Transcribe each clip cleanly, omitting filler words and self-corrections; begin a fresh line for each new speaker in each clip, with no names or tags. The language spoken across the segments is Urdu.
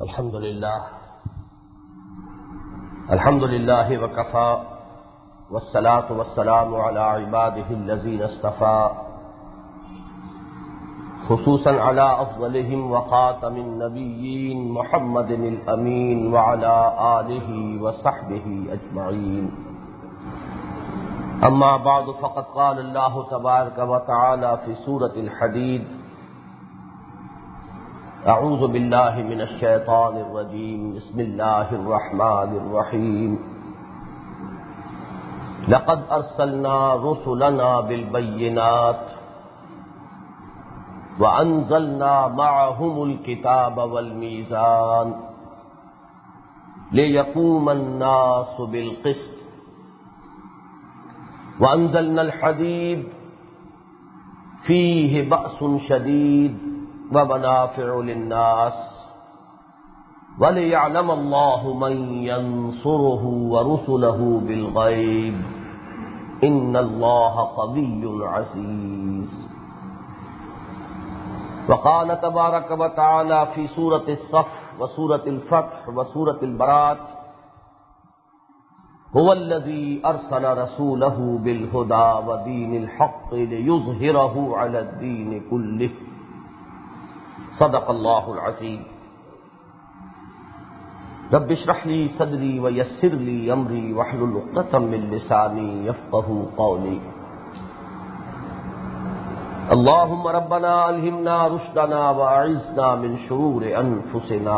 الحمد لله وكفى والصلاة والسلام على عباده الذين اصطفى خصوصا على أفضلهم وخاتم النبيين محمد الأمين وعلى آله وصحبه أجمعين. أما بعد فقد قال الله تبارك وتعالى في سورة الحديد: أعوذ بالله من الشيطان الرجيم بسم الله الرحمن الرحيم. لقد أرسلنا رسلنا بالبينات وأنزلنا معهم الكتاب والميزان ليقوم الناس بالقسط وأنزلنا الحديد فيه بأس شديد ومنافع للناس وليعلم الله من ينصره ورسله بالغيب إن الله قوي عزيز. وقال تبارك وتعالى في سورة الصف وسورة الفتح وسورة البراءة: هو الذي أرسل رسوله بالهدى ودين الحق ليظهره على الدين كله صدق اللہ العظیم. رب اشرح لي صدری ويسر لي امری واحلل عقدۃ من لسانی يفقهوا قولی. اللهم ربنا الہمنا رشدنا واعذنا من شرور انفسنا.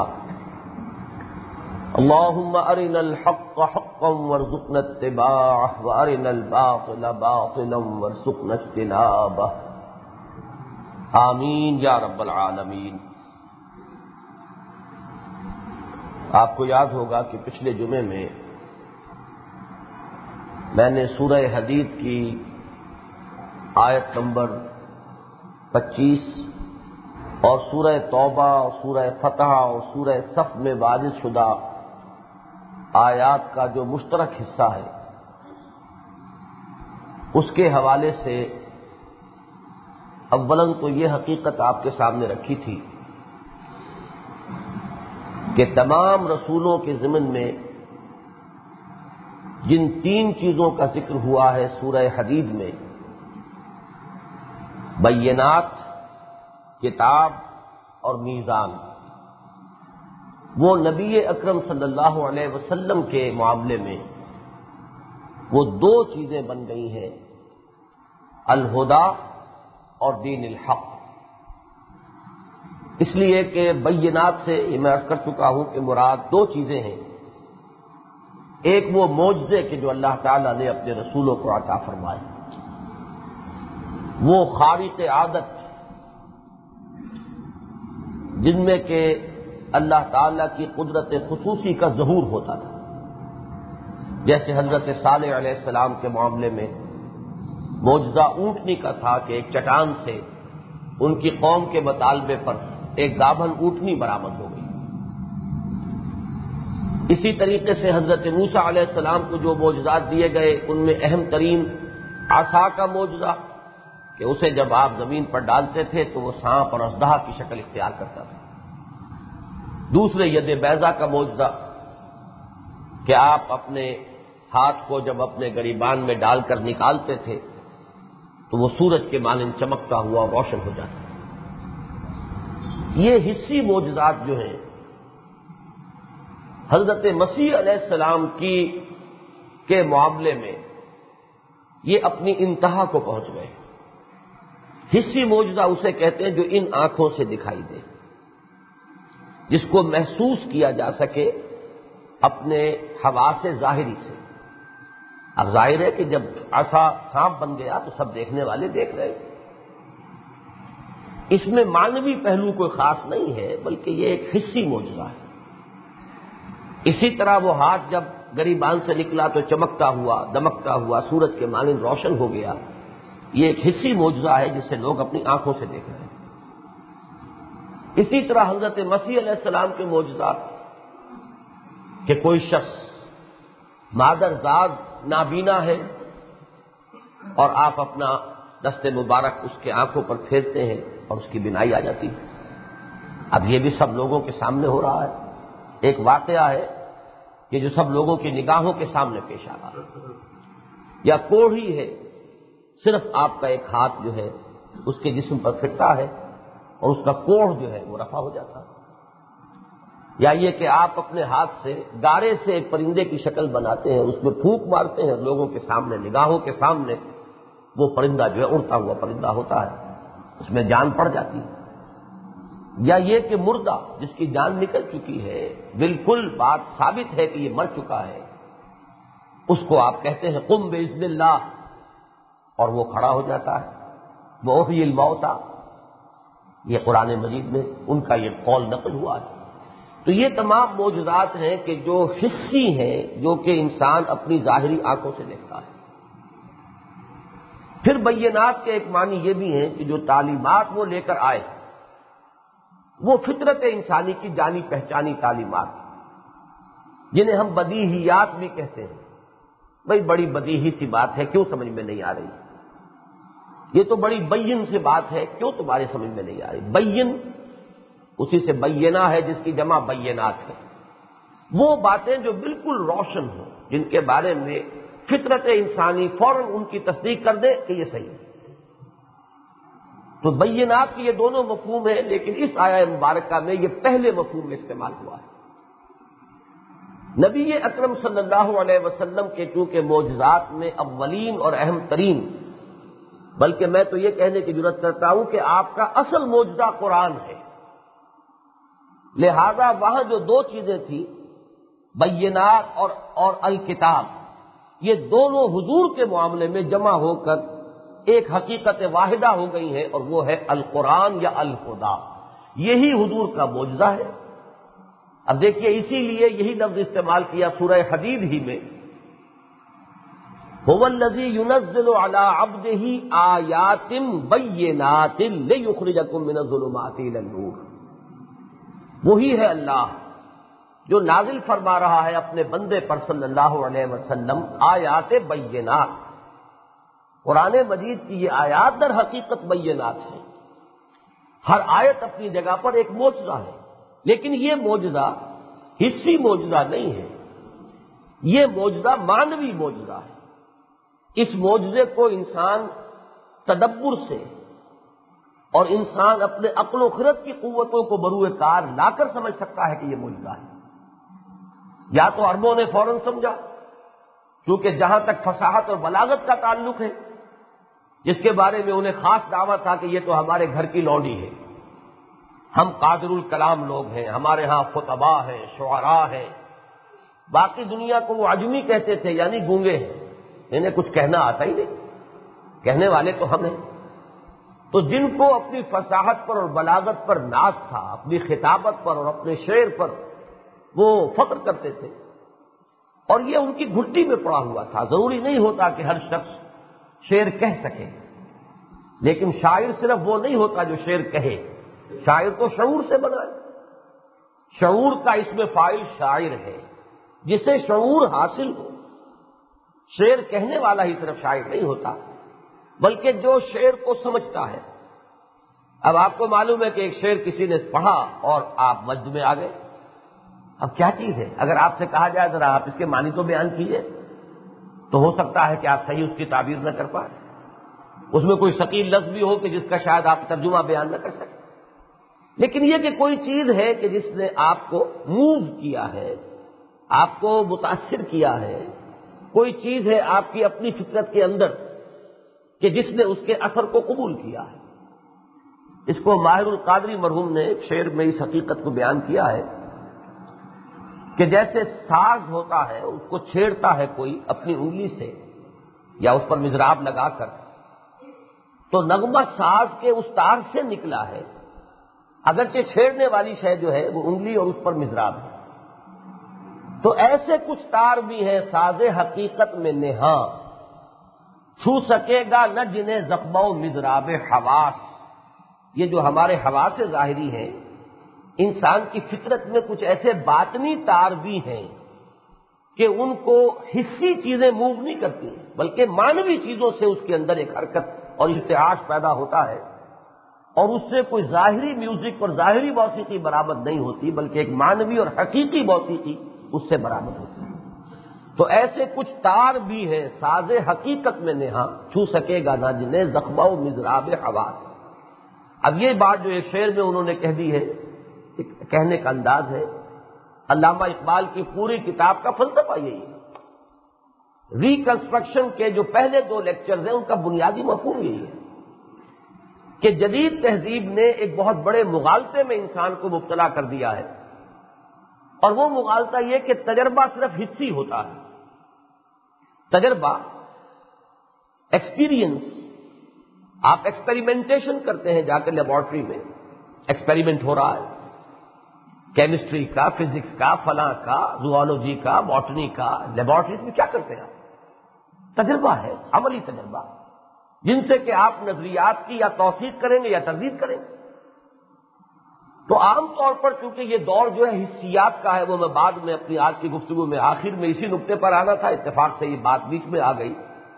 اللهم ارنا الحق حقا وارزقنا اتباعه وارنا الباطل باطلا وارزقنا اجتنابه. آمین یا رب العالمین. آپ کو یاد ہوگا کہ پچھلے جمعے میں نے سورہ حدید کی آیت نمبر 25 اور سورہ توبہ اور سورہ فتح اور سورہ صف میں واضح شدہ آیات کا جو مشترک حصہ ہے اس کے حوالے سے اولاً تو یہ حقیقت آپ کے سامنے رکھی تھی کہ تمام رسولوں کے ضمن میں جن 3 چیزوں کا ذکر ہوا ہے سورہ حدید میں، بینات، کتاب اور میزان، وہ نبی اکرم صلی اللہ علیہ وسلم کے معاملے میں وہ 2 چیزیں بن گئی ہیں: الہدیٰ اور دین الحق. اس لیے کہ بینات سے یہ میں عرض کر چکا ہوں کہ مراد 2 چیزیں ہیں. ایک وہ معجزے کہ جو اللہ تعالیٰ نے اپنے رسولوں کو عطا فرمائے، وہ خارق عادت جن میں کہ اللہ تعالیٰ کی قدرت خصوصی کا ظہور ہوتا تھا، جیسے حضرت صالح علیہ السلام کے معاملے میں معجزہ اونٹنی کا تھا کہ ایک چٹان سے ان کی قوم کے مطالبے پر ایک گابھن اونٹنی برآمد ہو گئی. اسی طریقے سے حضرت موسیٰ علیہ السلام کو جو معجزات دیے گئے ان میں اہم ترین عصا کا معجزہ کہ اسے جب آپ زمین پر ڈالتے تھے تو وہ سانپ اور اژدہا کی شکل اختیار کرتا تھا. دوسرے ید بیضا کا معجزہ کہ آپ اپنے ہاتھ کو جب اپنے گریبان میں ڈال کر نکالتے تھے تو وہ سورج کے مانند چمکتا ہوا اور روشن ہو جاتا. یہ حصی معجزات جو ہیں حضرت مسیح علیہ السلام کے معاملے میں یہ اپنی انتہا کو پہنچ گئے. حصی معجزہ اسے کہتے ہیں جو ان آنکھوں سے دکھائی دے، جس کو محسوس کیا جا سکے اپنے حواس ظاہری سے. اب ظاہر ہے کہ جب عصا سانپ بن گیا تو سب دیکھنے والے دیکھ رہے. اس میں معنوی پہلو کوئی خاص نہیں ہے بلکہ یہ ایک حصی معجزہ ہے. اسی طرح وہ ہاتھ جب گریبان سے نکلا تو چمکتا ہوا دمکتا ہوا سورج کے مانند روشن ہو گیا. یہ ایک حصی معجزہ ہے جسے لوگ اپنی آنکھوں سے دیکھ رہے ہیں. اسی طرح حضرت مسیح علیہ السلام کے معجزات کہ کوئی شخص مادرزاد نابینا ہے اور آپ اپنا دست مبارک اس کے آنکھوں پر پھیرتے ہیں اور اس کی بینائی آ جاتی ہے. اب یہ بھی سب لوگوں کے سامنے ہو رہا ہے. ایک واقعہ ہے کہ جو سب لوگوں کی نگاہوں کے سامنے پیش آ رہا ہے، یا کوڑھی ہے، صرف آپ کا ایک ہاتھ جو ہے اس کے جسم پر پھرتا ہے اور اس کا کوڑھ جو ہے وہ رفع ہو جاتا ہے، یا یہ کہ آپ اپنے ہاتھ سے گارے سے ایک پرندے کی شکل بناتے ہیں، اس میں پھونک مارتے ہیں، لوگوں کے سامنے، نگاہوں کے سامنے وہ پرندہ جو ہے اڑتا ہوا پرندہ ہوتا ہے، اس میں جان پڑ جاتی ہے، یا یہ کہ مردہ جس کی جان نکل چکی ہے، بالکل بات ثابت ہے کہ یہ مر چکا ہے، اس کو آپ کہتے ہیں قم باذن اللہ، اور وہ کھڑا ہو جاتا ہے، وہ احیی الموتیٰ، یہ قرآن مجید میں ان کا یہ قول نقل ہوا ہے۔ تو یہ تمام معجزات ہیں کہ جو حسی ہیں، جو کہ انسان اپنی ظاہری آنکھوں سے دیکھتا ہے۔ پھر بینات کے ایک معنی یہ بھی ہیں کہ جو تعلیمات وہ لے کر آئے وہ فطرت انسانی کی جانی پہچانی تعلیمات، جنہیں ہم بدیہیات بھی کہتے ہیں۔ بھئی بڑی بدیہی سی بات ہے، کیوں سمجھ میں نہیں آ رہی؟ یہ تو بڑی بین سی بات ہے، کیوں تمہارے سمجھ میں نہیں آ رہی؟ بین اسی سے بینہ ہے جس کی جمع بینات ہے، وہ باتیں جو بالکل روشن ہوں، جن کے بارے میں فطرت انسانی فوراً ان کی تصدیق کر دے کہ یہ صحیح ہے۔ تو بینات کی یہ دونوں مفہوم ہیں، لیکن اس آیہ مبارکہ میں یہ پہلے مفہوم میں استعمال ہوا ہے۔ نبی اکرم صلی اللہ علیہ وسلم کے چونکہ معجزات میں اولین اور اہم ترین، بلکہ میں تو یہ کہنے کی جرات کرتا ہوں کہ آپ کا اصل معجزہ قرآن ہے، لہذا وہاں جو دو چیزیں تھیں، بینات اور الکتاب، یہ دونوں حضور کے معاملے میں جمع ہو کر ایک حقیقت واحدہ ہو گئی ہیں، اور وہ ہے القرآن یا الہدیٰ۔ یہی حضور کا معجزہ ہے۔ اب دیکھیے، اسی لیے یہی لفظ استعمال کیا سورہ حدید ہی میں، هو الذی ينزل علی عبدہ آیات بینات لیخرجکم من الظلمات الی النور۔ وہی ہے اللہ جو نازل فرما رہا ہے اپنے بندے پر صلی اللہ علیہ وسلم آیات بینات۔ قرآن مجید کی یہ آیات در حقیقت بینات ہیں، ہر آیت اپنی جگہ پر ایک معجزہ ہے، لیکن یہ معجزہ حسی معجزہ نہیں ہے، یہ معجزہ معنوی معجزہ ہے۔ اس معجزے کو انسان تدبر سے اور انسان اپنے عقل و خرد کی قوتوں کو بروئے کار لا کر سمجھ سکتا ہے کہ یہ معجزہ ہے۔ یا تو عربوں نے فوراً سمجھا، کیونکہ جہاں تک فصاحت اور بلاغت کا تعلق ہے، جس کے بارے میں انہیں خاص دعویٰ تھا کہ یہ تو ہمارے گھر کی لونڈی ہے، ہم قادر الکلام لوگ ہیں، ہمارے ہاں خطباء ہیں، شعراء ہیں۔ باقی دنیا کو وہ عجمی کہتے تھے، یعنی گونگے ہیں، انہیں کچھ کہنا آتا ہی نہیں، کہنے والے تو ہم ہیں۔ تو جن کو اپنی فصاحت پر اور بلاغت پر ناز تھا، اپنی خطابت پر اور اپنے شعر پر وہ فخر کرتے تھے، اور یہ ان کی گھٹی میں پڑا ہوا تھا۔ ضروری نہیں ہوتا کہ ہر شخص شعر کہہ سکے، لیکن شاعر صرف وہ نہیں ہوتا جو شعر کہے، شاعر تو شعور سے بنا ہے۔ شعور کا اس میں فاعل شاعر ہے، جسے شعور حاصل ہو۔ شعر کہنے والا ہی صرف شاعر نہیں ہوتا، بلکہ جو شعر کو سمجھتا ہے۔ اب آپ کو معلوم ہے کہ ایک شعر کسی نے پڑھا اور آپ مجد میں آ گئے، اب کیا چیز ہے؟ اگر آپ سے کہا جائے ذرا آپ اس کے معنی تو بیان کیجئے، تو ہو سکتا ہے کہ آپ صحیح اس کی تعبیر نہ کر پائیں، اس میں کوئی ثقیل لفظ بھی ہو کہ جس کا شاید آپ ترجمہ بیان نہ کر سکیں، لیکن یہ کہ کوئی چیز ہے کہ جس نے آپ کو موو کیا ہے، آپ کو متاثر کیا ہے، کوئی چیز ہے آپ کی اپنی فطرت کے اندر کہ جس نے اس کے اثر کو قبول کیا ہے۔ اس کو ماہر القادری مرحوم نے ایک شعر میں اس حقیقت کو بیان کیا ہے کہ جیسے ساز ہوتا ہے، اس کو چھیڑتا ہے کوئی اپنی انگلی سے یا اس پر مضراب لگا کر، تو نغمہ ساز کے اس تار سے نکلا ہے، اگرچہ چھیڑنے والی شے جو ہے وہ انگلی اور اس پر مضراب ہے۔ تو ایسے کچھ تار بھی ہیں ساز حقیقت میں نہاں، چھو سکے گا نہ جنہیں زخمہ و مضراب حواس۔ یہ جو ہمارے حواس ظاہری ہیں، انسان کی فطرت میں کچھ ایسے باطنی تار بھی ہیں کہ ان کو حسی چیزیں موو نہیں کرتی، بلکہ معنوی چیزوں سے اس کے اندر ایک حرکت اور ارتعاش پیدا ہوتا ہے۔ اور اس سے کوئی ظاہری میوزک اور ظاہری موسیقی برآمد نہیں ہوتی، بلکہ ایک معنوی اور حقیقی موسیقی اس سے برآمد ہوتی ہے۔ تو ایسے کچھ تار بھی ہیں ساز حقیقت میں نہاں، چھو سکے گا نہ جنہیں زخمہ و مضراب حواس۔ اب یہ بات جو ایک شعر میں انہوں نے کہہ دی ہے، ایک کہنے کا انداز ہے، علامہ اقبال کی پوری کتاب کا فلسفہ یہی ہے۔ ریکنسٹرکشن کے جو پہلے 2 لیکچرز ہیں ان کا بنیادی مفہوم یہی ہے کہ جدید تہذیب نے ایک بہت بڑے مغالطے میں انسان کو مبتلا کر دیا ہے، اور وہ مغالطہ یہ کہ تجربہ صرف حصی ہوتا ہے۔ تجربہ، ایکسپیرینس، آپ ایکسپیریمنٹیشن کرتے ہیں جا کر لیبارٹری میں، ایکسپیریمنٹ ہو رہا ہے کیمسٹری کا، فزکس کا، فلاں کا، زوالوجی کا، باٹنی کا، لیبارٹری میں کیا کرتے ہیں آپ؟ تجربہ ہے، عملی تجربہ، جن سے کہ آپ نظریات کی یا توثیق کریں گے یا تردید کریں گے۔ تو عام طور پر چونکہ یہ دور جو ہے حسیات کا ہے، وہ میں بعد میں اپنی آج کی گفتگو میں آخر میں اسی نقطے پر آنا تھا، اتفاق سے یہ بات بیچ میں آ گئی،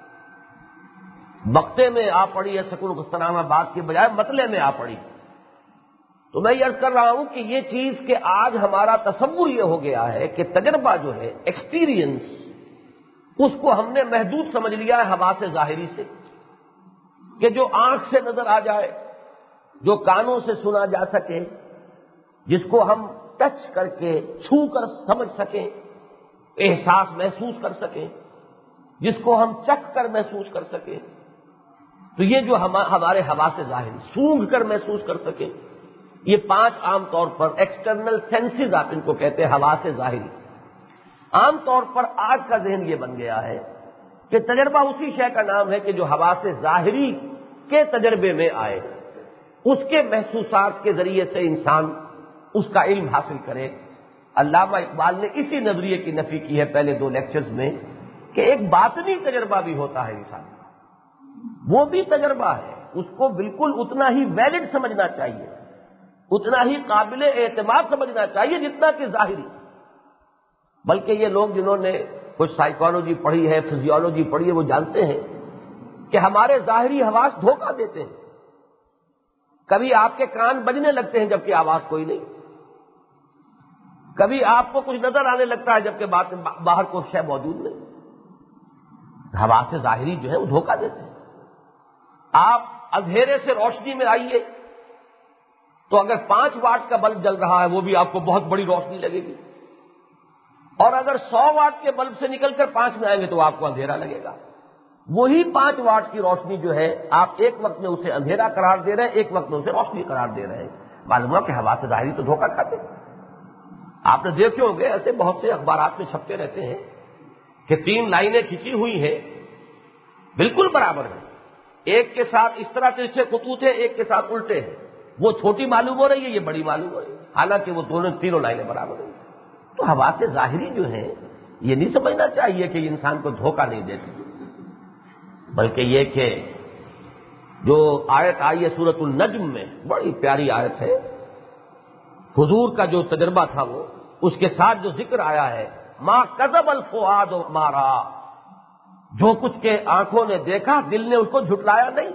مقطع میں آ پڑی ہے سکون گستنامہ بات کے بجائے مطلع میں آ پڑی۔ تو میں یہ عرض کر رہا ہوں کہ یہ چیز کہ آج ہمارا تصور یہ ہو گیا ہے کہ تجربہ جو ہے، ایکسپیرینس، اس کو ہم نے محدود سمجھ لیا ہے حواس ظاہری سے، کہ جو آنکھ سے نظر آ جائے، جو کانوں سے سنا جا سکے، جس کو ہم ٹچ کر کے چھو کر سمجھ سکیں، احساس محسوس کر سکیں، جس کو ہم چکھ کر محسوس کر سکیں، تو یہ جو ہمارے حواس ظاہری سونگھ کر محسوس کر سکیں، یہ 5 عام طور پر ایکسٹرنل سینسز آپ ان کو کہتے ہیں، حواس ظاہری۔ عام طور پر آج کا ذہن یہ بن گیا ہے کہ تجربہ اسی شے کا نام ہے کہ جو حواس ظاہری کے تجربے میں آئے، اس کے محسوسات کے ذریعے سے انسان اس کا علم حاصل کرے۔ علامہ اقبال نے اسی نظریے کی نفی کی ہے پہلے 2 لیکچرز میں کہ ایک باطنی تجربہ بھی ہوتا ہے انسان کا، وہ بھی تجربہ ہے، اس کو بالکل اتنا ہی ویلڈ سمجھنا چاہیے، اتنا ہی قابل اعتماد سمجھنا چاہیے جتنا کہ ظاہری۔ بلکہ یہ لوگ جنہوں نے کچھ سائیکالوجی پڑھی ہے، فزیولوجی پڑھی ہے، وہ جانتے ہیں کہ ہمارے ظاہری حواس دھوکہ دیتے ہیں۔ کبھی آپ کے کان بجنے لگتے ہیں جبکہ آواز کوئی نہیں، کبھی آپ کو کچھ نظر آنے لگتا ہے جبکہ باہر کوئی شے موجود نہیں۔ حواس ظاہری جو ہے وہ دھوکہ دیتے ہیں۔ آپ اندھیرے سے روشنی میں آئیے تو اگر 5 واٹ کا بلب جل رہا ہے وہ بھی آپ کو بہت بڑی روشنی لگے گی، اور اگر 100 واٹ کے بلب سے نکل کر 5 میں آئیں گے تو آپ کو اندھیرا لگے گا۔ وہی 5 واٹ کی روشنی جو ہے آپ ایک وقت میں اسے اندھیرا قرار دے رہے ہیں، ایک وقت میں اسے روشنی قرار دے رہے ہیں۔ معلوم ہوا کہ حواس ظاہری تو دھوکہ کھاتے ہیں۔ آپ نے دیکھے ہوں گے ایسے بہت سے اخبارات میں چھپتے رہتے ہیں کہ 3 لائنیں کھینچی ہوئی ہیں، بالکل برابر ہیں، ایک کے ساتھ اس طرح ترچھے خطوط ہیں، ایک کے ساتھ الٹے ہیں، وہ چھوٹی معلوم ہو رہی ہے، یہ بڑی معلوم ہو رہی ہے، حالانکہ وہ تینوں لائنیں برابر ہیں۔ تو حواس ظاہری جو ہیں یہ نہیں سمجھنا چاہیے کہ یہ انسان کو دھوکہ نہیں دیتی، بلکہ یہ کہ جو آیت آئی ہے سورۃ النجم میں، بڑی پیاری آیت ہے، حضور کا جو تجربہ تھا وہ اس کے ساتھ جو ذکر آیا ہے، ما کذب الفؤاد ما رأى، جو کچھ کے آنکھوں نے دیکھا دل نے اس کو جھٹلایا نہیں۔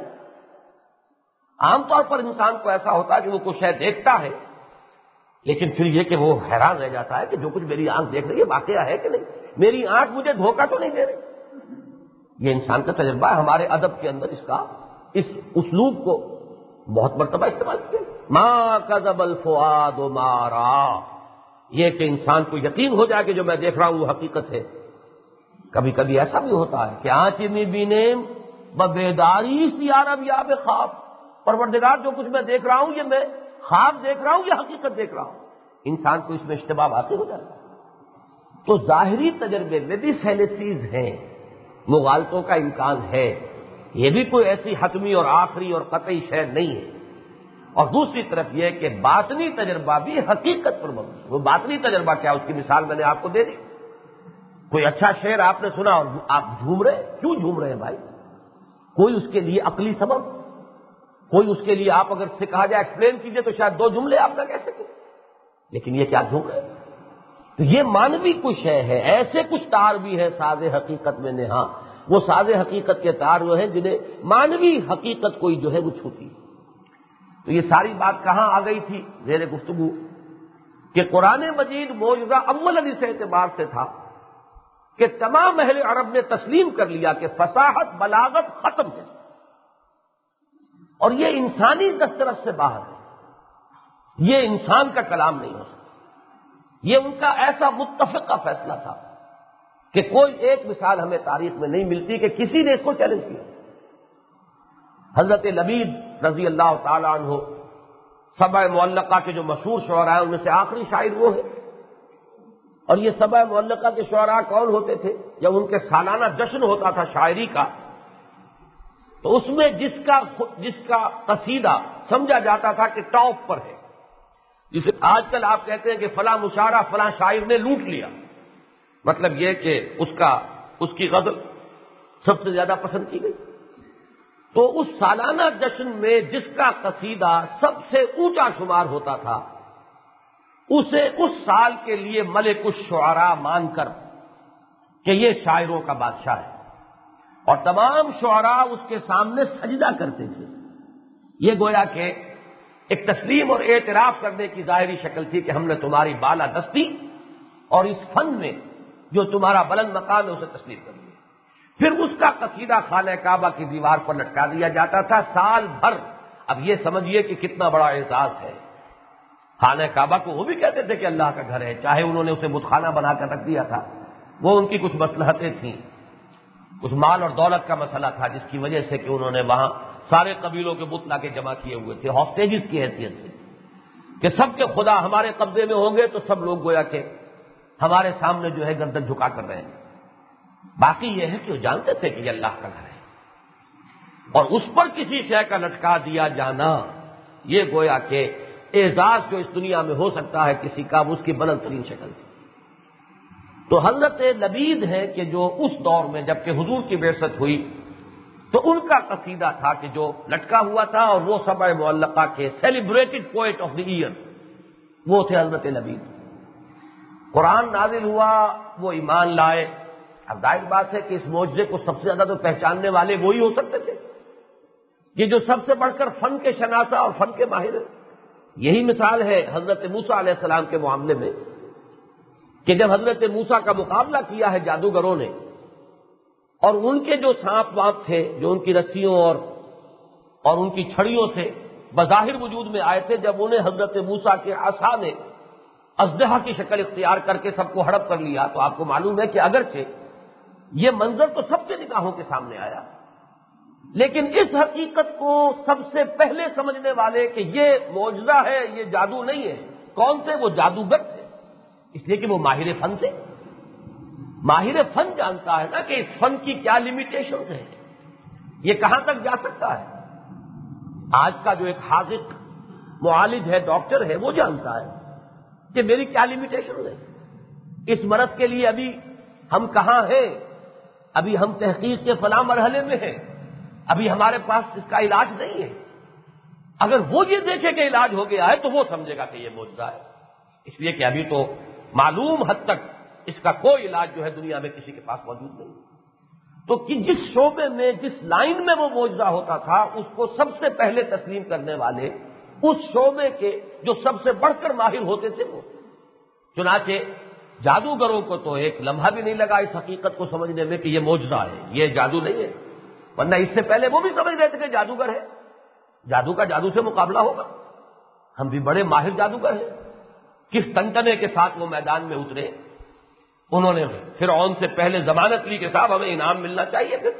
عام طور پر انسان کو ایسا ہوتا ہے کہ وہ کچھ شے دیکھتا ہے لیکن پھر یہ کہ وہ حیران رہ جاتا ہے کہ جو کچھ میری آنکھ دیکھ رہی ہے واقعہ ہے کہ نہیں، میری آنکھ مجھے دھوکہ تو نہیں دے رہی۔ یہ انسان کا تجربہ ہے، ہمارے ادب کے اندر اس اسلوب کو بہت مرتبہ استعمال کیا، ما کذب الفؤاد ما رأى، یہ کہ انسان کو یقین ہو جائے کہ جو میں دیکھ رہا ہوں وہ حقیقت ہے۔ کبھی کبھی ایسا بھی ہوتا ہے کہ آنچ می بینیم بیداری سیارب یا بے خواب، پروردگار جو کچھ میں دیکھ رہا ہوں یہ میں خواب دیکھ رہا ہوں یا حقیقت دیکھ رہا ہوں، انسان کو اس میں اشتباہ واقع ہو جاتا ہے۔ تو ظاہری تجربے میں بھی فیلسیز ہیں، مغالطوں کا امکان ہے، یہ بھی کوئی ایسی حتمی اور آخری اور قطعی شے نہیں ہے۔ اور دوسری طرف یہ کہ باطنی تجربہ بھی حقیقت پر مبنی ہے۔ وہ باطنی تجربہ کیا، اس کی مثال میں نے آپ کو دے دی۔ کوئی اچھا شعر آپ نے سنا اور آپ جھوم رہے، کیوں جھوم رہے ہیں بھائی؟ کوئی اس کے لیے عقلی سبب، کوئی اس کے لیے آپ اگر سے کہا جائے ایکسپلین کیجئے تو شاید 2 جملے آپ نہ کہہ سکیں، لیکن یہ کیا جھوم رہے ہیں؟ تو یہ مانوی کچھ ہے، ایسے کچھ تار بھی ہے ساز حقیقت میں نہاں، وہ ساز حقیقت کے تار جو ہیں جنہیں مانوی حقیقت کوئی جو ہے وہ چھوتی ہے۔ تو یہ ساری بات کہاں آ گئی تھی زیر گفتگو کہ قرآن مجید معجزہ اولاً اس اعتبار سے تھا کہ تمام اہل عرب نے تسلیم کر لیا کہ فصاحت بلاغت ختم ہے اور یہ انسانی دسترس سے باہر ہے، یہ انسان کا کلام نہیں ہو سکتا۔ یہ ان کا ایسا متفقہ فیصلہ تھا کہ کوئی ایک مثال ہمیں تاریخ میں نہیں ملتی کہ کسی نے اس کو چیلنج کیا۔ حضرت لبید رضی اللہ تعالی عنہ سبع معلقہ کے جو مشہور شعراء ہیں ان میں سے آخری شاعر وہ ہے، اور یہ سبع معلقہ کے شعراء کون ہوتے تھے؟ جب ان کے سالانہ جشن ہوتا تھا شاعری کا تو اس میں جس کا قصیدہ سمجھا جاتا تھا کہ ٹاپ پر ہے، جسے آج کل آپ کہتے ہیں کہ فلاں مشاعرہ فلاں شاعر نے لوٹ لیا، مطلب یہ کہ اس کی غزل سب سے زیادہ پسند کی گئی، تو اس سالانہ جشن میں جس کا قصیدہ سب سے اونچا شمار ہوتا تھا اسے اس سال کے لیے ملک الشعراء مان کر کہ یہ شاعروں کا بادشاہ ہے، اور تمام شعراء اس کے سامنے سجدہ کرتے تھے۔ یہ گویا کہ ایک تسلیم اور اعتراف کرنے کی ظاہری شکل تھی کہ ہم نے تمہاری بالا دستی اور اس فن میں جو تمہارا بلند مقام ہے اسے تسلیم کر لیا۔ پھر اس کا قصیدہ خانہ کعبہ کی دیوار پر لٹکا دیا جاتا تھا سال بھر۔ اب یہ سمجھیے کہ کتنا بڑا اعزاز ہے۔ خانہ کعبہ کو وہ بھی کہتے تھے کہ اللہ کا گھر ہے، چاہے انہوں نے اسے بت خانہ بنا کر رکھ دیا تھا، وہ ان کی کچھ مصلحتیں تھیں، کچھ مال اور دولت کا مسئلہ تھا جس کی وجہ سے کہ انہوں نے وہاں سارے قبیلوں کے بت لا کے جمع کیے ہوئے تھے ہاسٹیجز کی حیثیت سے، کہ سب کے خدا ہمارے قبضے میں ہوں گے تو سب لوگ گویا کہ ہمارے سامنے جو ہے گردن جھکا کر رہے ہیں۔ باقی یہ ہے کہ وہ جانتے تھے کہ یہ اللہ کا گھر ہے، اور اس پر کسی شے کا لٹکا دیا جانا یہ گویا کہ اعزاز جو اس دنیا میں ہو سکتا ہے کسی کا، وہ اس کی بلند ترین شکل تھی۔ تو حضرت لبید ہے کہ جو اس دور میں جبکہ حضور کی بعثت ہوئی تو ان کا قصیدہ تھا کہ جو لٹکا ہوا تھا، اور وہ سبع معلقہ کے celebrated poet of the year وہ تھے حضرت لبید۔ قرآن نازل ہوا، وہ ایمان لائے۔ اب ظاہر بات ہے کہ اس معجزے کو سب سے زیادہ تو پہچاننے والے وہی ہو سکتے تھے کہ جو سب سے بڑھ کر فن کے شناسہ اور فن کے ماہر ہیں۔ یہی مثال ہے حضرت موسیٰ علیہ السلام کے معاملے میں کہ جب حضرت موسیٰ کا مقابلہ کیا ہے جادوگروں نے، اور ان کے جو سانپ وانپ تھے جو ان کی رسیوں اور ان کی چھڑیوں سے بظاہر وجود میں آئے تھے، جب انہیں حضرت موسیٰ کے عصا نے اژدہا کی شکل اختیار کر کے سب کو ہڑپ کر لیا، تو آپ کو معلوم ہے کہ اگرچہ یہ منظر تو سب کے نگاہوں کے سامنے آیا، لیکن اس حقیقت کو سب سے پہلے سمجھنے والے کہ یہ معجزہ ہے، یہ جادو نہیں ہے، کون سے؟ وہ جادوگر تھے، اس لیے کہ وہ ماہر فن تھے۔ ماہر فن جانتا ہے نا کہ اس فن کی کیا لیمیٹیشنز ہیں، یہ کہاں تک جا سکتا ہے۔ آج کا جو ایک حاذق معالج ہے، ڈاکٹر ہے، وہ جانتا ہے کہ میری کیا لیمیٹیشنز ہیں، اس مرض کے لیے ابھی ہم کہاں ہیں، ابھی ہم تحقیق کے فلاں مرحلے میں ہیں، ابھی ہمارے پاس اس کا علاج نہیں ہے۔ اگر وہ یہ دیکھے کہ علاج ہو گیا ہے تو وہ سمجھے گا کہ یہ معجزہ ہے، اس لیے کہ ابھی تو معلوم حد تک اس کا کوئی علاج جو ہے دنیا میں کسی کے پاس موجود نہیں۔ تو کہ جس شعبے میں جس لائن میں وہ معجزہ ہوتا تھا اس کو سب سے پہلے تسلیم کرنے والے اس شعبے کے جو سب سے بڑھ کر ماہر ہوتے تھے وہ۔ چنانچہ جادوگروں کو تو ایک لمحہ بھی نہیں لگا اس حقیقت کو سمجھنے میں کہ یہ معجزہ ہے، یہ جادو نہیں ہے، ورنہ اس سے پہلے وہ بھی سمجھ رہے تھے کہ جادوگر ہے، جادو کا جادو سے مقابلہ ہوگا، ہم بھی بڑے ماہر جادوگر ہیں۔ کس تنتنے کے ساتھ وہ میدان میں اترے، انہوں نے فرعون سے پہلے ضمانت لی کہ صاحب ہمیں انعام ملنا چاہیے، پھر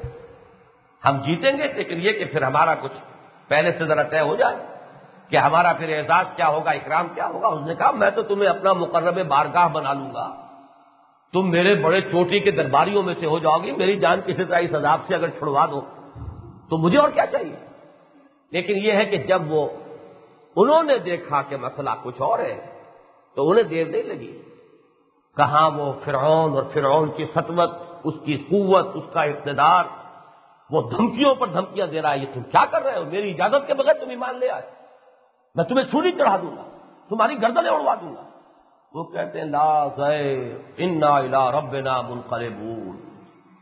ہم جیتیں گے، لیکن یہ کہ پھر ہمارا کچھ پہلے سے ذرا طے ہو جائے کہ ہمارا پھر اعزاز کیا ہوگا، اکرام کیا ہوگا۔ اس نے کہا میں تو تمہیں اپنا مقرب بارگاہ بنا لوں گا، تم میرے بڑے چوٹی کے درباریوں میں سے ہو جاؤ گی، میری جان کسی طرح اس عذاب سے اگر چھڑوا دو تو مجھے اور کیا چاہیے۔ لیکن یہ ہے کہ جب انہوں نے دیکھا کہ مسئلہ کچھ اور ہے تو انہیں دیر نہیں لگی، کہاں وہ فرعون اور فرعون کی سطوت، اس کی قوت، اس کا اقتدار، وہ دھمکیوں پر دھمکیاں دے رہا ہے، یہ تم کیا کر رہے ہو، میری اجازت کے بغیر تم ایمان لے آئے، میں تمہیں سولی چڑھا دوں گا، تمہاری گردنیں اڑوا دوں گا۔ وہ کہتے ہیں لا ضیر انا الی ربنا منقلبون،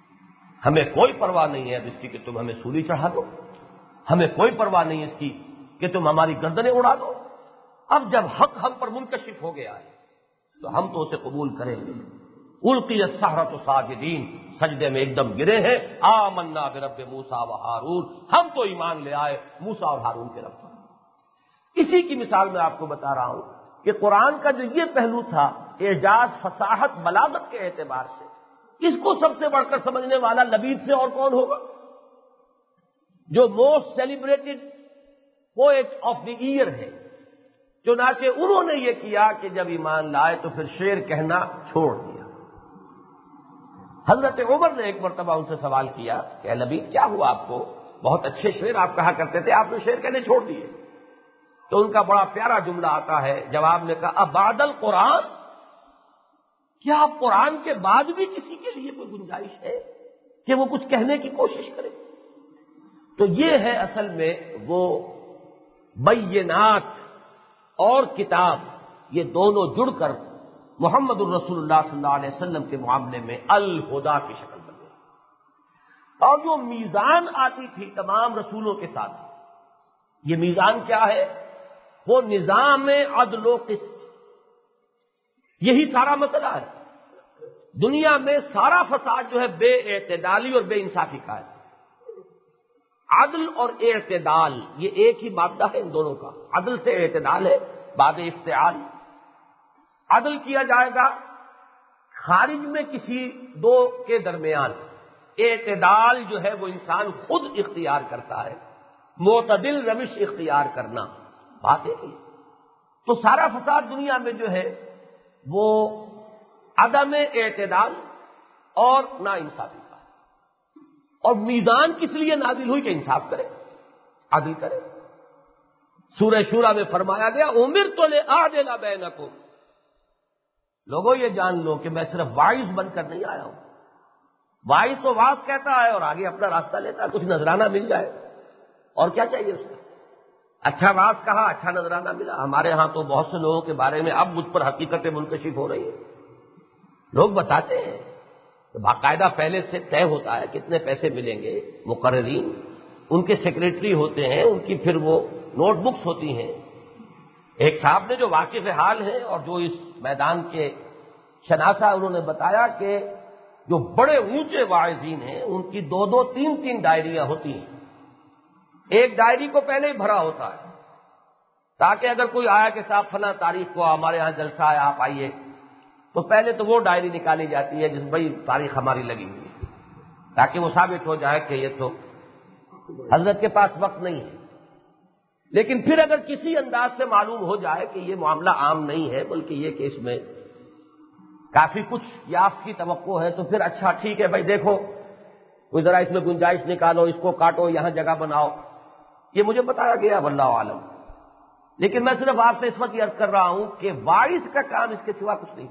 ہمیں کوئی پرواہ نہیں ہے اب اس کی کہ تم ہمیں سولی چڑھا دو، ہمیں کوئی پرواہ نہیں اس کی کہ تم ہماری گردنیں اڑا دو. اب جب حق ہم پر منکشف ہو گیا ہے تو ہم تو اسے قبول کریں گے. القی السحرۃ ساجدین، سجدے میں ایک دم گرے ہیں. آمنا برب موسیٰ و ہارون، ہم تو ایمان لے آئے موسیٰ اور ہارون کے رب پر. اسی کی مثال میں آپ کو بتا رہا ہوں کہ قرآن کا جو یہ پہلو تھا اعجاز، فصاحت، بلاغت کے اعتبار سے، اس کو سب سے بڑھ کر سمجھنے والا لبید سے اور کون ہوگا؟ جو most celebrated poet of the year ہے. چنانچہ انہوں نے یہ کیا کہ جب ایمان لائے تو پھر شعر کہنا چھوڑ دیا. حضرت عمر نے ایک مرتبہ ان سے سوال کیا کہ اے لبید کیا ہوا آپ کو؟ بہت اچھے شعر آپ کہا کرتے تھے، آپ نے شعر کہنے چھوڑ دیے. تو ان کا بڑا پیارا جملہ آتا ہے، جواب نے کہا ابعد القرآن، کیا قرآن کے بعد بھی کسی کے لیے کوئی گنجائش ہے کہ وہ کچھ کہنے کی کوشش کرے؟ تو یہ ہے اصل میں وہ بینات اور کتاب، یہ دونوں جڑ کر محمد الرسول اللہ صلی اللہ علیہ وسلم کے معاملے میں الہدا کی شکل بن گئی. اور جو میزان آتی تھی تمام رسولوں کے ساتھ، یہ میزان کیا ہے؟ وہ نظام عدل و قسط. یہی سارا مسئلہ ہے. دنیا میں سارا فساد جو ہے بے اعتدالی اور بے انصافی کا ہے. عدل اور اعتدال یہ ایک ہی مادہ ہے ان دونوں کا. عدل سے اعتدال ہے باب افتعال. عدل کیا جائے گا خارج میں کسی دو کے درمیان، اعتدال جو ہے وہ انسان خود اختیار کرتا ہے، معتدل روش اختیار کرنا بات ہے. تو سارا فساد دنیا میں جو ہے وہ عدم اعتدال اور ناانصافی کا ہے. اور میزان کس لیے نازل ہوئی کہ انصاف کرے، عدل کرے. سورہ شورى میں فرمایا گیا امرت لأعدل بینکم، لوگوں یہ جان لو کہ میں صرف واعظ بن کر نہیں آیا ہوں. واعظ تو واعظ کہتا ہے اور آگے اپنا راستہ لیتا ہے، کچھ نذرانہ مل جائے اور کیا چاہیے اس کو. اچھا واعظ کہا، اچھا نذرانہ ملا. ہمارے ہاں تو بہت سے لوگوں کے بارے میں اب مجھ پر حقیقتیں منکشف ہو رہی ہیں. لوگ بتاتے ہیں کہ باقاعدہ پہلے سے طے ہوتا ہے کتنے پیسے ملیں گے. مقررین ان کے سیکریٹری ہوتے ہیں، ان کی پھر وہ نوٹ بکس ہوتی ہیں. ایک صاحب نے جو واقف حال ہیں اور جو اس میدان کے شناسہ، انہوں نے بتایا کہ جو بڑے اونچے واعظین ہیں ان کی دو دو تین تین ڈائریاں ہوتی ہیں. ایک ڈائری کو پہلے ہی بھرا ہوتا ہے تاکہ اگر کوئی آیا کہ صاحب فلاں تاریخ کو ہمارے ہاں جلسہ ہے آپ آئیے، تو پہلے تو وہ ڈائری نکالی جاتی ہے جس بھائی تاریخ ہماری لگی ہوئی ہے، تاکہ وہ ثابت ہو جائے کہ یہ تو حضرت کے پاس وقت نہیں ہے. لیکن پھر اگر کسی انداز سے معلوم ہو جائے کہ یہ معاملہ عام نہیں ہے بلکہ یہ کہ اس میں کافی کچھ یافت کی توقع ہے، تو پھر اچھا ٹھیک ہے بھائی دیکھو کوئی ذرا اس میں گنجائش نکالو، اس کو کاٹو، یہاں جگہ بناؤ. یہ مجھے بتایا گیا واللہ عالم. لیکن میں صرف آپ سے اس وقت یہ عرض کر رہا ہوں کہ واعظ کا کام اس کے سوا کچھ نہیں،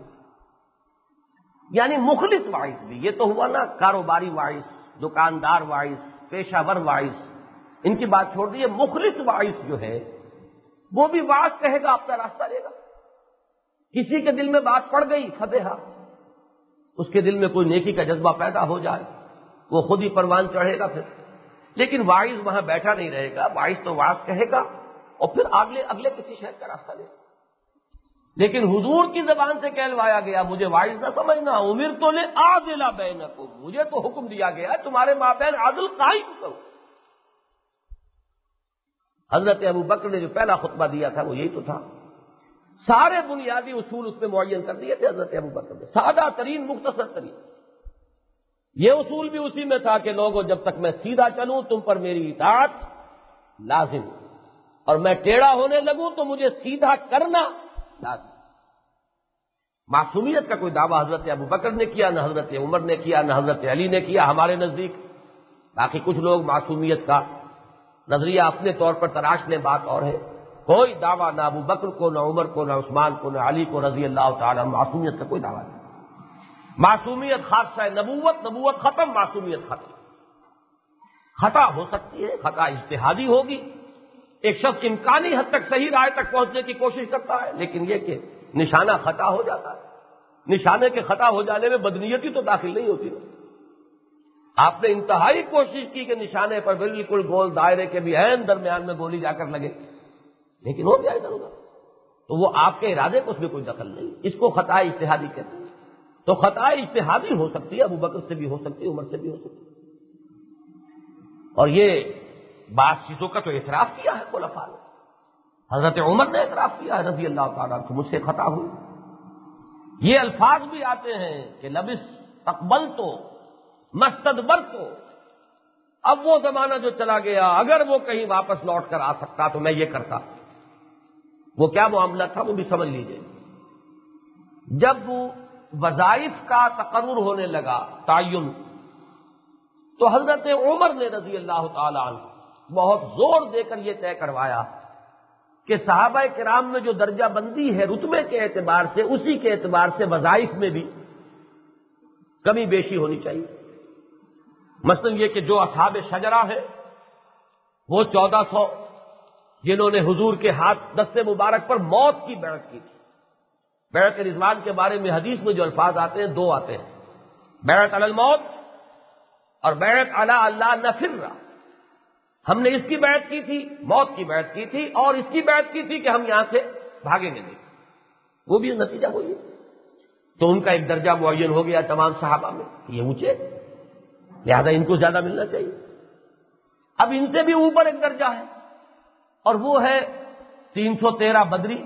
یعنی مخلص واعظ بھی. یہ تو ہوا نا کاروباری واعظ، دکاندار واعظ، پیشہ ور واعظ، ان کی بات چھوڑ دیجیے. مخلص واعظ جو ہے وہ بھی واعظ کہے گا، اپنا راستہ لے گا. کسی کے دل میں بات پڑ گئی فتحہ، اس کے دل میں کوئی نیکی کا جذبہ پیدا ہو جائے، وہ خود ہی پروان چڑھے گا پھر. لیکن واعظ وہاں بیٹھا نہیں رہے گا. واعظ تو واعظ کہے گا اور پھر اگلے کسی شہر کا راستہ لے گا. لیکن حضور کی زبان سے کہلوایا گیا مجھے واعظ نہ سمجھنا، امرت لأعدل بینکم، مجھے تو حکم دیا گیا تمہارے مابین عدل قائم کرو. حضرت ابو بکر نے جو پہلا خطبہ دیا تھا وہ یہی تو تھا. سارے بنیادی اصول اس میں معین کر دیے تھے حضرت ابو بکر نے، سادہ ترین، مختصر ترین. یہ اصول بھی اسی میں تھا کہ لوگوں جب تک میں سیدھا چلوں تم پر میری اطاعت لازم، اور میں ٹیڑھا ہونے لگوں تو مجھے سیدھا کرنا لازم. معصومیت کا کوئی دعویٰ حضرت ابو بکر نے کیا، نہ حضرت عمر نے کیا، نہ حضرت علی نے کیا ہمارے نزدیک. باقی کچھ لوگ معصومیت کا نظریہ اپنے طور پر تراش لیں، بات اور ہے. کوئی دعویٰ نہ ابو بکر کو، نہ عمر کو، نہ عثمان کو، نہ علی کو رضی اللہ تعالیٰ. معصومیت کا کوئی دعویٰ نہیں. معصومیت خاصہ ہے نبوت، نبوت ختم، معصومیت ختم. خطا ہو سکتی ہے، خطا اجتہادی ہوگی. ایک شخص امکانی حد تک صحیح رائے تک پہنچنے کی کوشش کرتا ہے، لیکن یہ کہ نشانہ خطا ہو جاتا ہے. نشانے کے خطا ہو جانے میں بدنیتی تو داخل نہیں ہوتی. آپ نے انتہائی کوشش کی کہ نشانے پر بالکل گول دائرے کے بھی عین درمیان میں گولی جا کر لگے، لیکن ہو گیا ادھر ادھر، تو وہ آپ کے ارادے کو اس میں کوئی دخل نہیں، اس کو خطا اجتہادی کہتے ہیں۔ تو خطا اجتہادی ہو سکتی ہے، ابو بکر سے بھی ہو سکتی ہے، عمر سے بھی ہو سکتی ہے، اور یہ بعض چیزوں کا تو اعتراف کیا ہے خلفاء نے۔ حضرت عمر نے اعتراف کیا ہے رضی اللہ تعالیٰ عنہ، مجھ سے خطا ہوئی۔ یہ الفاظ بھی آتے ہیں کہ لبس تقبل تو مستدبر تو، اب وہ زمانہ جو چلا گیا، اگر وہ کہیں واپس لوٹ کر آ سکتا تو میں یہ کرتا۔ وہ کیا معاملہ تھا وہ بھی سمجھ لیجئے۔ جب وظائف کا تقرر ہونے لگا، تعین، تو حضرت عمر نے رضی اللہ تعالی عنہ بہت زور دے کر یہ طے کروایا کہ صحابہ کرام میں جو درجہ بندی ہے رتبے کے اعتبار سے، اسی کے اعتبار سے وظائف میں بھی کمی بیشی ہونی چاہیے۔ مثلا یہ کہ جو اصحاب شجرہ ہیں وہ 1400 جنہوں نے حضور کے ہاتھ دست مبارک پر موت کی بیعت کی تھی۔ بیعت رضوان کے بارے میں حدیث میں جو الفاظ آتے ہیں دو آتے ہیں، بیعت علی الموت اور بیعت علی اللہ نفر۔ ہم نے اس کی بیعت کی تھی، موت کی بیعت کی تھی، اور اس کی بیعت کی تھی کہ ہم یہاں سے بھاگیں گے نہیں، وہ بھی نتیجہ ہوئی۔ تو ان کا ایک درجہ معین ہو گیا تمام صحابہ میں، یہ اونچے، لہذا ان کو زیادہ ملنا چاہیے۔ اب ان سے بھی اوپر ایک درجہ ہے، اور وہ ہے 313 بدری۔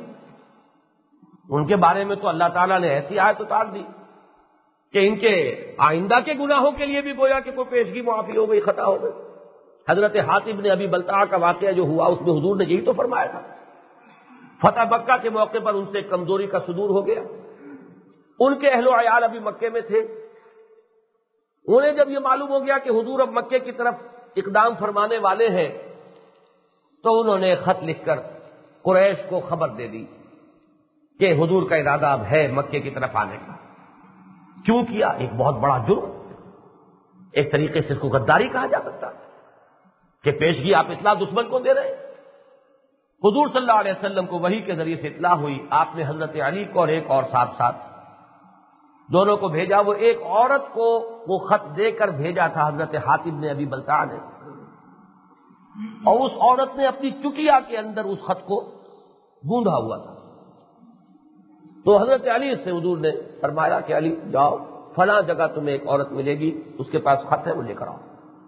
ان کے بارے میں تو اللہ تعالیٰ نے ایسی آیت اتار دی کہ ان کے آئندہ کے گناہوں کے لیے بھی گویا کہ کوئی پیشگی معافی ہو گئی، خطا ہو گئی۔ حضرت حاتب نے ابی بلتع کا واقعہ جو ہوا اس میں حضور نے یہی تو فرمایا تھا، فتح مکہ کے موقع پر ان سے کمزوری کا صدور ہو گیا۔ ان کے اہل و عیال ابھی مکے میں تھے، انہیں جب یہ معلوم ہو گیا کہ حضور اب مکے کی طرف اقدام فرمانے والے ہیں، تو انہوں نے خط لکھ کر قریش کو خبر دے دی کہ حضور کا ارادہ اب ہے مکے کی طرف آنے کا۔ کیوں کیا؟ ایک بہت بڑا جرم، ایک طریقے سے اس کو غداری کہا جا سکتا کہ پیشگی آپ اطلاع دشمن کو دے رہے ہیں۔ حضور صلی اللہ علیہ وسلم کو وحی کے ذریعے سے اطلاع ہوئی، آپ نے حضرت علی کو اور ایک اور ساتھ دونوں کو بھیجا۔ وہ ایک عورت کو وہ خط دے کر بھیجا تھا حضرت حاتب نے ابی بلتع نے، اور اس عورت نے اپنی چکیا کے اندر اس خط کو گوندا ہوا تھا۔ تو حضرت علی سے حضور نے فرمایا کہ علی جاؤ، فلاں جگہ تمہیں ایک عورت ملے گی، اس کے پاس خط ہے، وہ لے کر آؤ۔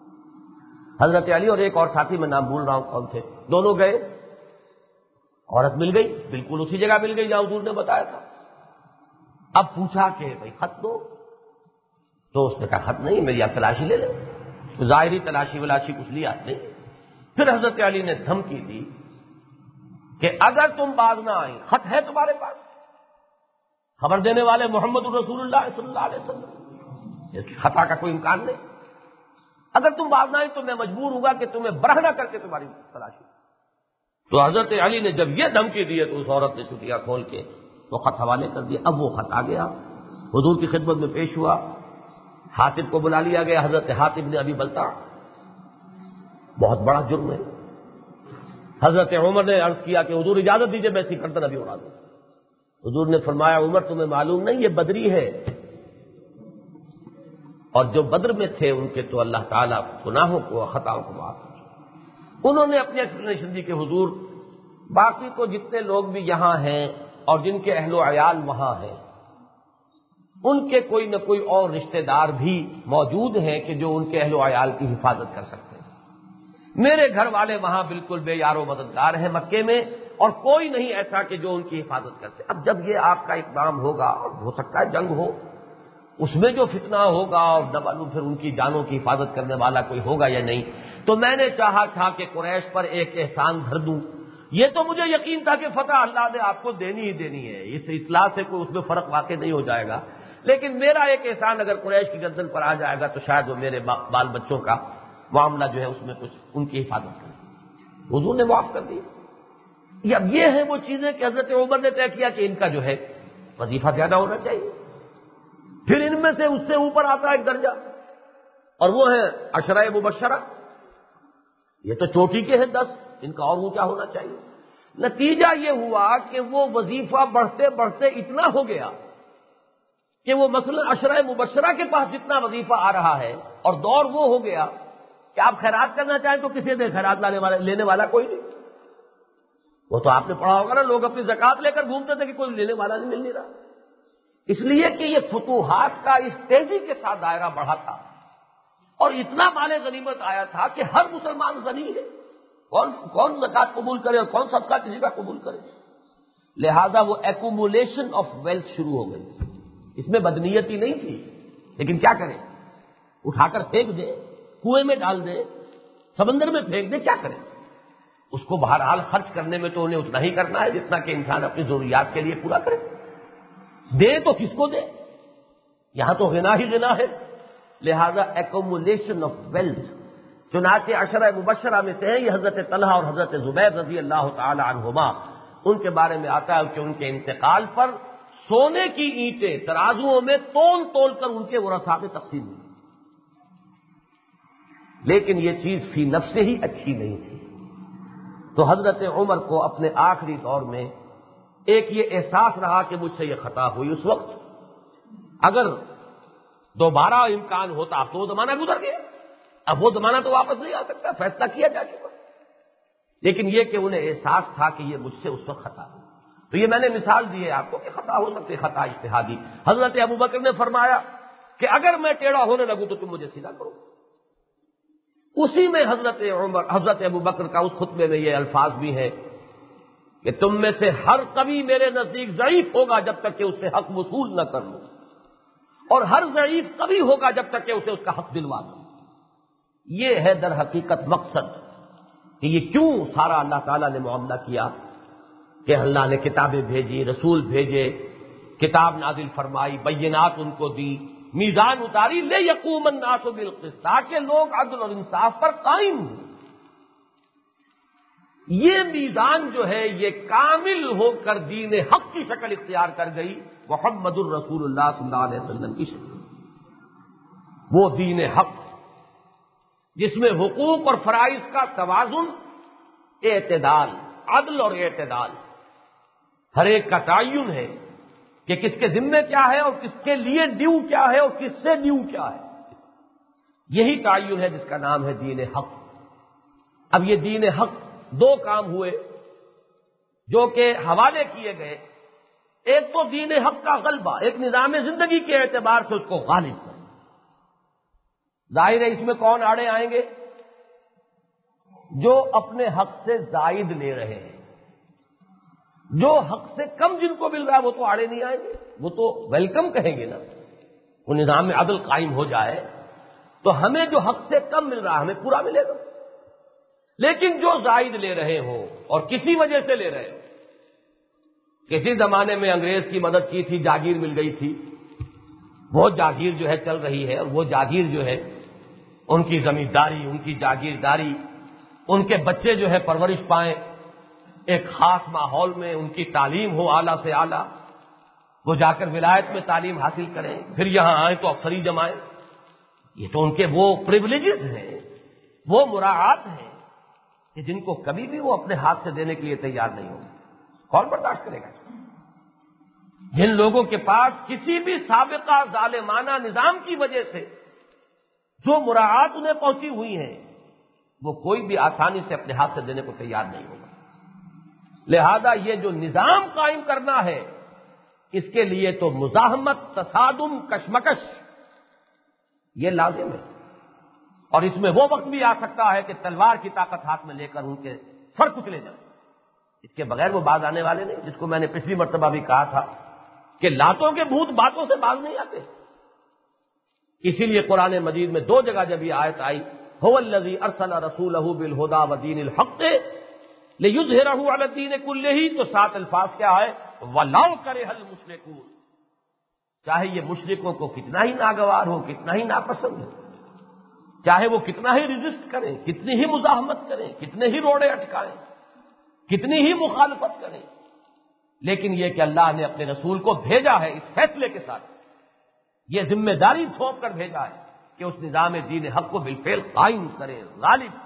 حضرت علی اور ایک اور ساتھی، میں نام بھول رہا ہوں کون تھے، دونوں گئے، عورت مل گئی، بالکل اسی جگہ مل گئی جہاں حضور نے بتایا تھا۔ اب پوچھا کہ بھائی خط دو، تو اس نے کہا خط نہیں، میری آپ تلاشی لے لیں۔ تو ظاہری تلاشی ولاشی کچھ لیا نہیں۔ پھر حضرت علی نے دھمکی دی کہ اگر تم باز نہ آئیں، خط ہے تمہارے پاس، خبر دینے والے محمد الرسول اللہ صلی اللہ علیہ وسلم، اس کی خطا کا کوئی امکان نہیں، اگر تم باز نہ آئیں تو میں مجبور ہوں گا کہ تمہیں برہنہ کر کے تمہاری تلاشی۔ تو حضرت علی نے جب یہ دھمکی دی تو اس عورت نے چٹیا کھول کے وہ خط حوالے کر دیا۔ اب وہ خط آ گیا، حضور کی خدمت میں پیش ہوا، حاتب کو بلا لیا گیا۔ حضرت حاتب نے ابی بلتع، بہت بڑا جرم ہے۔ حضرت عمر نے عرض کیا کہ حضور اجازت دیجیے میں اسی گردن ابھی اڑا دوں۔ حضور نے فرمایا عمر تمہیں معلوم نہیں یہ بدری ہے، اور جو بدر میں تھے ان کے تو اللہ تعالیٰ گناہوں کو خطاؤں کو معاف کیا۔ انہوں نے اپنی ایکسپلینیشن دی کہ حضور باقی تو جتنے لوگ بھی یہاں ہیں اور جن کے اہل و عیال وہاں ہیں، ان کے کوئی نہ کوئی اور رشتہ دار بھی موجود ہیں کہ جو ان کے اہل و عیال کی حفاظت کر سکتے ہیں۔ میرے گھر والے وہاں بالکل بے یار و مددگار ہیں مکے میں، اور کوئی نہیں ایسا کہ جو ان کی حفاظت کر سکے۔ اب جب یہ آپ کا اقدام ہوگا، اور ہو سکتا ہے جنگ ہو، اس میں جو فتنہ ہوگا اور نہ معلوم پھر ان کی جانوں کی حفاظت کرنے والا کوئی ہوگا یا نہیں، تو میں نے چاہا تھا کہ قریش پر ایک احسان دھر دوں۔ یہ تو مجھے یقین تھا کہ فتح اللہ نے آپ کو دینی ہی دینی ہے، اس اطلاع سے کوئی اس میں فرق واقع نہیں ہو جائے گا، لیکن میرا ایک احسان اگر قریش کی گردن پر آ جائے گا تو شاید وہ میرے بال بچوں کا معاملہ جو ہے اس میں کچھ ان کی حفاظت کرے۔ حضور نے معاف کر دیا۔ اب یہ ہیں وہ چیزیں کہ حضرت عمر نے طے کیا کہ ان کا جو ہے وظیفہ زیادہ ہونا چاہیے۔ پھر ان میں سے اس سے اوپر آتا ہے ایک درجہ، اور وہ ہے عشرہ مبشرہ، یہ تو چوٹی کے ہیں 10، ان کا اور اونچا ہونا چاہیے۔ نتیجہ یہ ہوا کہ وہ وظیفہ بڑھتے بڑھتے اتنا ہو گیا کہ وہ مثلا عشرہ مبشرہ کے پاس جتنا وظیفہ آ رہا ہے، اور دور وہ ہو گیا کہ آپ خیرات کرنا چاہیں تو کسی نے خیرات لینے والا کوئی نہیں۔ وہ تو آپ نے پڑھا ہوگا نا، لوگ اپنی زکات لے کر گھومتے تھے کہ کوئی لینے والا نہیں مل نہیں رہا، اس لیے کہ یہ فتوحات کا اس تیزی کے ساتھ دائرہ بڑھا تھا اور اتنا مال غنیمت آیا تھا کہ ہر مسلمان غنی ہے، کون زکات قبول کرے اور کون صدقہ کسی کا قبول کرے، لہذا وہ ایکومولیشن آف ویلتھ شروع ہو گئی۔ اس میں بدنیتی نہیں تھی، لیکن کیا کریں، اٹھا کر پھینک دے، کنویں میں ڈال دے، سمندر میں پھینک دے، کیا کریں، اس کو بہرحال خرچ کرنے میں تو انہیں اتنا ہی کرنا ہے جتنا کہ انسان اپنی ضروریات کے لیے پورا کرے، دے تو کس کو دے، یہاں تو غنا ہی غنا ہے، لہذا ایکومولیشن آف ویلتھ۔ چنانچہ عشرہ مبشرہ میں سے ہے یہ حضرت طلحہ اور حضرت زبیر رضی اللہ تعالی عنہما، ان کے بارے میں آتا ہے کہ ان کے انتقال پر سونے کی اینٹیں ترازوؤں میں تول تول کر ان کے ورثاء میں تقسیم ہوئی، لیکن یہ چیز فی نفس ہی اچھی نہیں تھی۔ تو حضرت عمر کو اپنے آخری دور میں ایک یہ احساس رہا کہ مجھ سے یہ خطا ہوئی اس وقت، اگر دوبارہ امکان ہوتا، اب تو وہ زمانہ گزر گیا، اب وہ زمانہ تو واپس نہیں آ سکتا، فیصلہ کیا جا چکا، لیکن یہ کہ انہیں احساس تھا کہ یہ مجھ سے اس وقت خطا ہو۔ تو یہ میں نے مثال دی ہے آپ کو کہ خطا ہو سکتی، خطا اجتہادی۔ حضرت ابوبکر نے فرمایا کہ اگر میں ٹیڑھا ہونے لگوں تو تم مجھے سیدھا کرو۔ اسی میں حضرت ابوبکر کا اس خطبے میں یہ الفاظ بھی ہیں کہ تم میں سے ہر قوی میرے نزدیک ضعیف ہوگا جب تک کہ اس سے حق وصول نہ کر لو، اور ہر ضعیف قوی ہوگا جب تک کہ اسے اس کا حق دلوا دو۔ یہ ہے در حقیقت مقصد کہ یہ کیوں سارا اللہ تعالیٰ نے معاملہ کیا کہ اللہ نے کتابیں بھیجی، رسول بھیجے، کتاب نازل فرمائی، بینات ان کو دی، میزان اتاری، لے یقوم الناس بالقسط، تاکہ لوگ عدل اور انصاف پر قائم ہوں۔ یہ میزان جو ہے یہ کامل ہو کر دین حق کی شکل اختیار کر گئی، محمد الرسول اللہ صلی اللہ علیہ وسلم کی شکل، وہ دین حق جس میں حقوق اور فرائض کا توازن، اعتدال، عدل اور اعتدال، ہر ایک کا تعین ہے کہ کس کے ذمے کیا ہے اور کس کے لیے ڈیو کیا ہے اور کس سے ڈیو کیا ہے، یہی تعین ہے جس کا نام ہے دین حق۔ اب یہ دین حق دو کام ہوئے جو کہ حوالے کیے گئے، ایک تو دین حق کا غلبہ، ایک نظام زندگی کے اعتبار سے اس کو غالب کرنا۔ ظاہر ہے اس میں کون آڑے آئیں گے؟ جو اپنے حق سے زائد لے رہے ہیں، جو حق سے کم جن کو مل رہا ہے وہ تو آڑے نہیں آئیں گے، وہ تو ویلکم کہیں گے نا۔ وہ نظام میں عدل قائم ہو جائے تو ہمیں جو حق سے کم مل رہا ہے ہمیں پورا ملے گا، لیکن جو زائد لے رہے ہوں اور کسی وجہ سے لے رہے ہوں، کسی زمانے میں انگریز کی مدد کی تھی، جاگیر مل گئی تھی، وہ جاگیر جو ہے چل رہی ہے، اور وہ جاگیر جو ہے ان کی زمینداری، ان کی جاگیرداری، ان کے بچے جو ہے پرورش پائیں ایک خاص ماحول میں، ان کی تعلیم ہو اعلیٰ سے اعلیٰ، وہ جا کر ولایت میں تعلیم حاصل کریں، پھر یہاں آئیں تو افسری جمائیں، یہ تو ان کے وہ پریولیجز ہیں، وہ مراعات ہیں کہ جن کو کبھی بھی وہ اپنے ہاتھ سے دینے کے لیے تیار نہیں ہوں گے۔ کون برداشت کرے گا؟ جن لوگوں کے پاس کسی بھی سابقہ ظالمانہ نظام کی وجہ سے جو مراعات انہیں پہنچی ہوئی ہیں، وہ کوئی بھی آسانی سے اپنے ہاتھ سے دینے کو تیار نہیں ہوگا۔ لہذا یہ جو نظام قائم کرنا ہے، اس کے لیے تو مزاحمت، تصادم، کشمکش یہ لازم ہے، اور اس میں وہ وقت بھی آ سکتا ہے کہ تلوار کی طاقت ہاتھ میں لے کر ان کے سر کچلے جائیں، اس کے بغیر وہ باز آنے والے نہیں، جس کو میں نے پچھلی مرتبہ بھی کہا تھا کہ لاتوں کے بھوت باتوں سے باز نہیں آتے۔ اسی لیے قرآن مجید میں دو جگہ جب یہ آیت آئی، هو الذی ارسل رسولہ بالہدی ودین الحق لیظہرہ علی الدین کلہ، تو سات الفاظ کیا ہے؟ وَلَوْ کَرِہَ الْمُشْرِکُونَ، چاہے یہ مشرکوں کو کتنا ہی ناگوار ہو، کتنا ہی ناپسند ہو، چاہے وہ کتنا ہی ریزسٹ کریں، کتنی ہی مزاحمت کریں، کتنے ہی روڑے اٹکائیں، کتنی ہی مخالفت کریں، لیکن یہ کہ اللہ نے اپنے رسول کو بھیجا ہے اس فیصلے کے ساتھ، یہ ذمہ داری تھوپ کر بھیجا ہے کہ اس نظام دین حق کو بالفعل قائم کرے، غالب کرے۔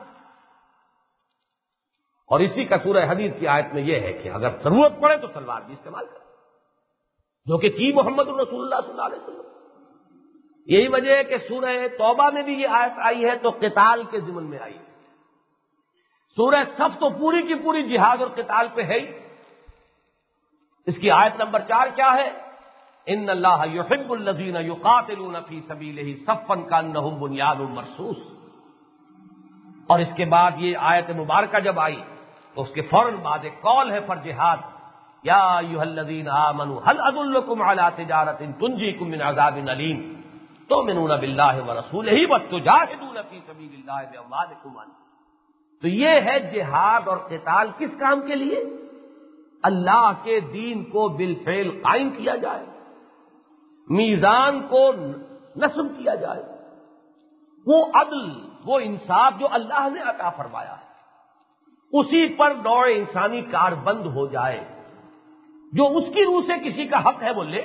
اور اسی کا سورہ حدید کی آیت میں یہ ہے کہ اگر ضرورت پڑے تو تلوار بھی استعمال کرے، جو کہ کی محمد الرسول اللہ صلی اللہ علیہ وسلم۔ یہی وجہ ہے کہ سورہ توبہ میں بھی یہ آیت آئی ہے تو قتال کے ضمن میں آئی، سورہ صف تو پوری کی پوری جہاد اور قتال پہ ہے ہی. اس کی آیت نمبر 4 کیا ہے؟ ان اللہ یحب الذین یقاتلون فی سبیلہ صفا کانہم بنیان مرصوص. اور اس کے بعد یہ آیت مبارکہ جب آئی تو اس کے فوراً بعد ایک کال ہے پر جہاد. یا ایھا الذین آمنوا هل ادلکم علی تجارۃ تنجیکم من عذاب علیم تؤمنون باللہ ورسولہ وتجاہدون فی سبیل اللہ باموالکم وانفسکم. تو یہ ہے جہاد اور قتال کس کام کے لیے؟ اللہ کے دین کو بالفعل قائم کیا جائے، میزان کو نصب کیا جائے، وہ عدل، وہ انصاف جو اللہ نے عطا فرمایا ہے اسی پر نوع انسانی کار بند ہو جائے. جو اس کی روح سے کسی کا حق ہے وہ لے،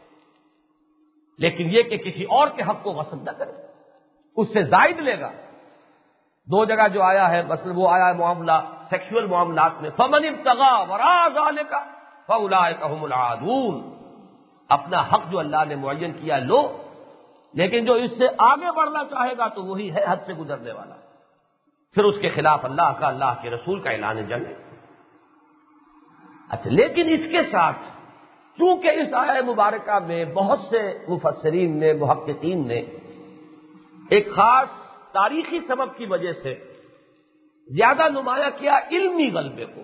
لیکن یہ کہ کسی اور کے حق کو غصب نہ کرے، اس سے زائد لے گا. 2 جگہ جو آیا ہے مثلا وہ آیا ہے معاملہ سیکشول معاملات میں، فمن ابتغى وراء ذلك فاولئک هم العادون. اپنا حق جو اللہ نے معین کیا لو، لیکن جو اس سے آگے بڑھنا چاہے گا تو وہی ہے حد سے گزرنے والا. پھر اس کے خلاف اللہ کے رسول کا اعلان جنگ ہے. اچھا، لیکن اس کے ساتھ چونکہ اس آیہ مبارکہ میں بہت سے مفسرین نے، محققین نے ایک خاص تاریخی سبب کی وجہ سے زیادہ نمایاں کیا علمی غلبے کو،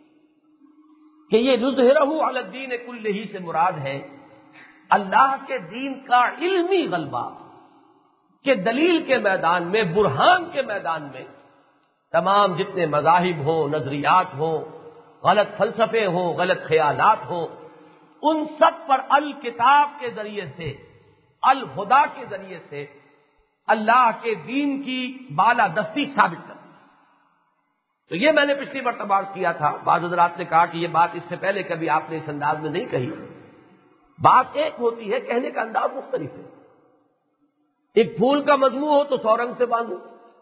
کہ یہ نظہرہ علی الدین کلہ سے مراد ہے اللہ کے دین کا علمی غلبہ، کہ دلیل کے میدان میں، برہان کے میدان میں تمام جتنے مذاہب ہوں، نظریات ہوں، غلط فلسفے ہوں، غلط خیالات ہوں، ان سب پر الکتاب کے ذریعے سے، الہدا کے ذریعے سے اللہ کے دین کی بالادستی ثابت کرنا. تو یہ میں نے پچھلی مرتبہ عرض کیا تھا. بعض حضرات نے کہا کہ یہ بات اس سے پہلے کبھی آپ نے اس انداز میں نہیں کہی. بات ایک ہوتی ہے، کہنے کا انداز مختلف ہے. ایک پھول کا مجموع ہو تو 100 رنگ سے باندھو.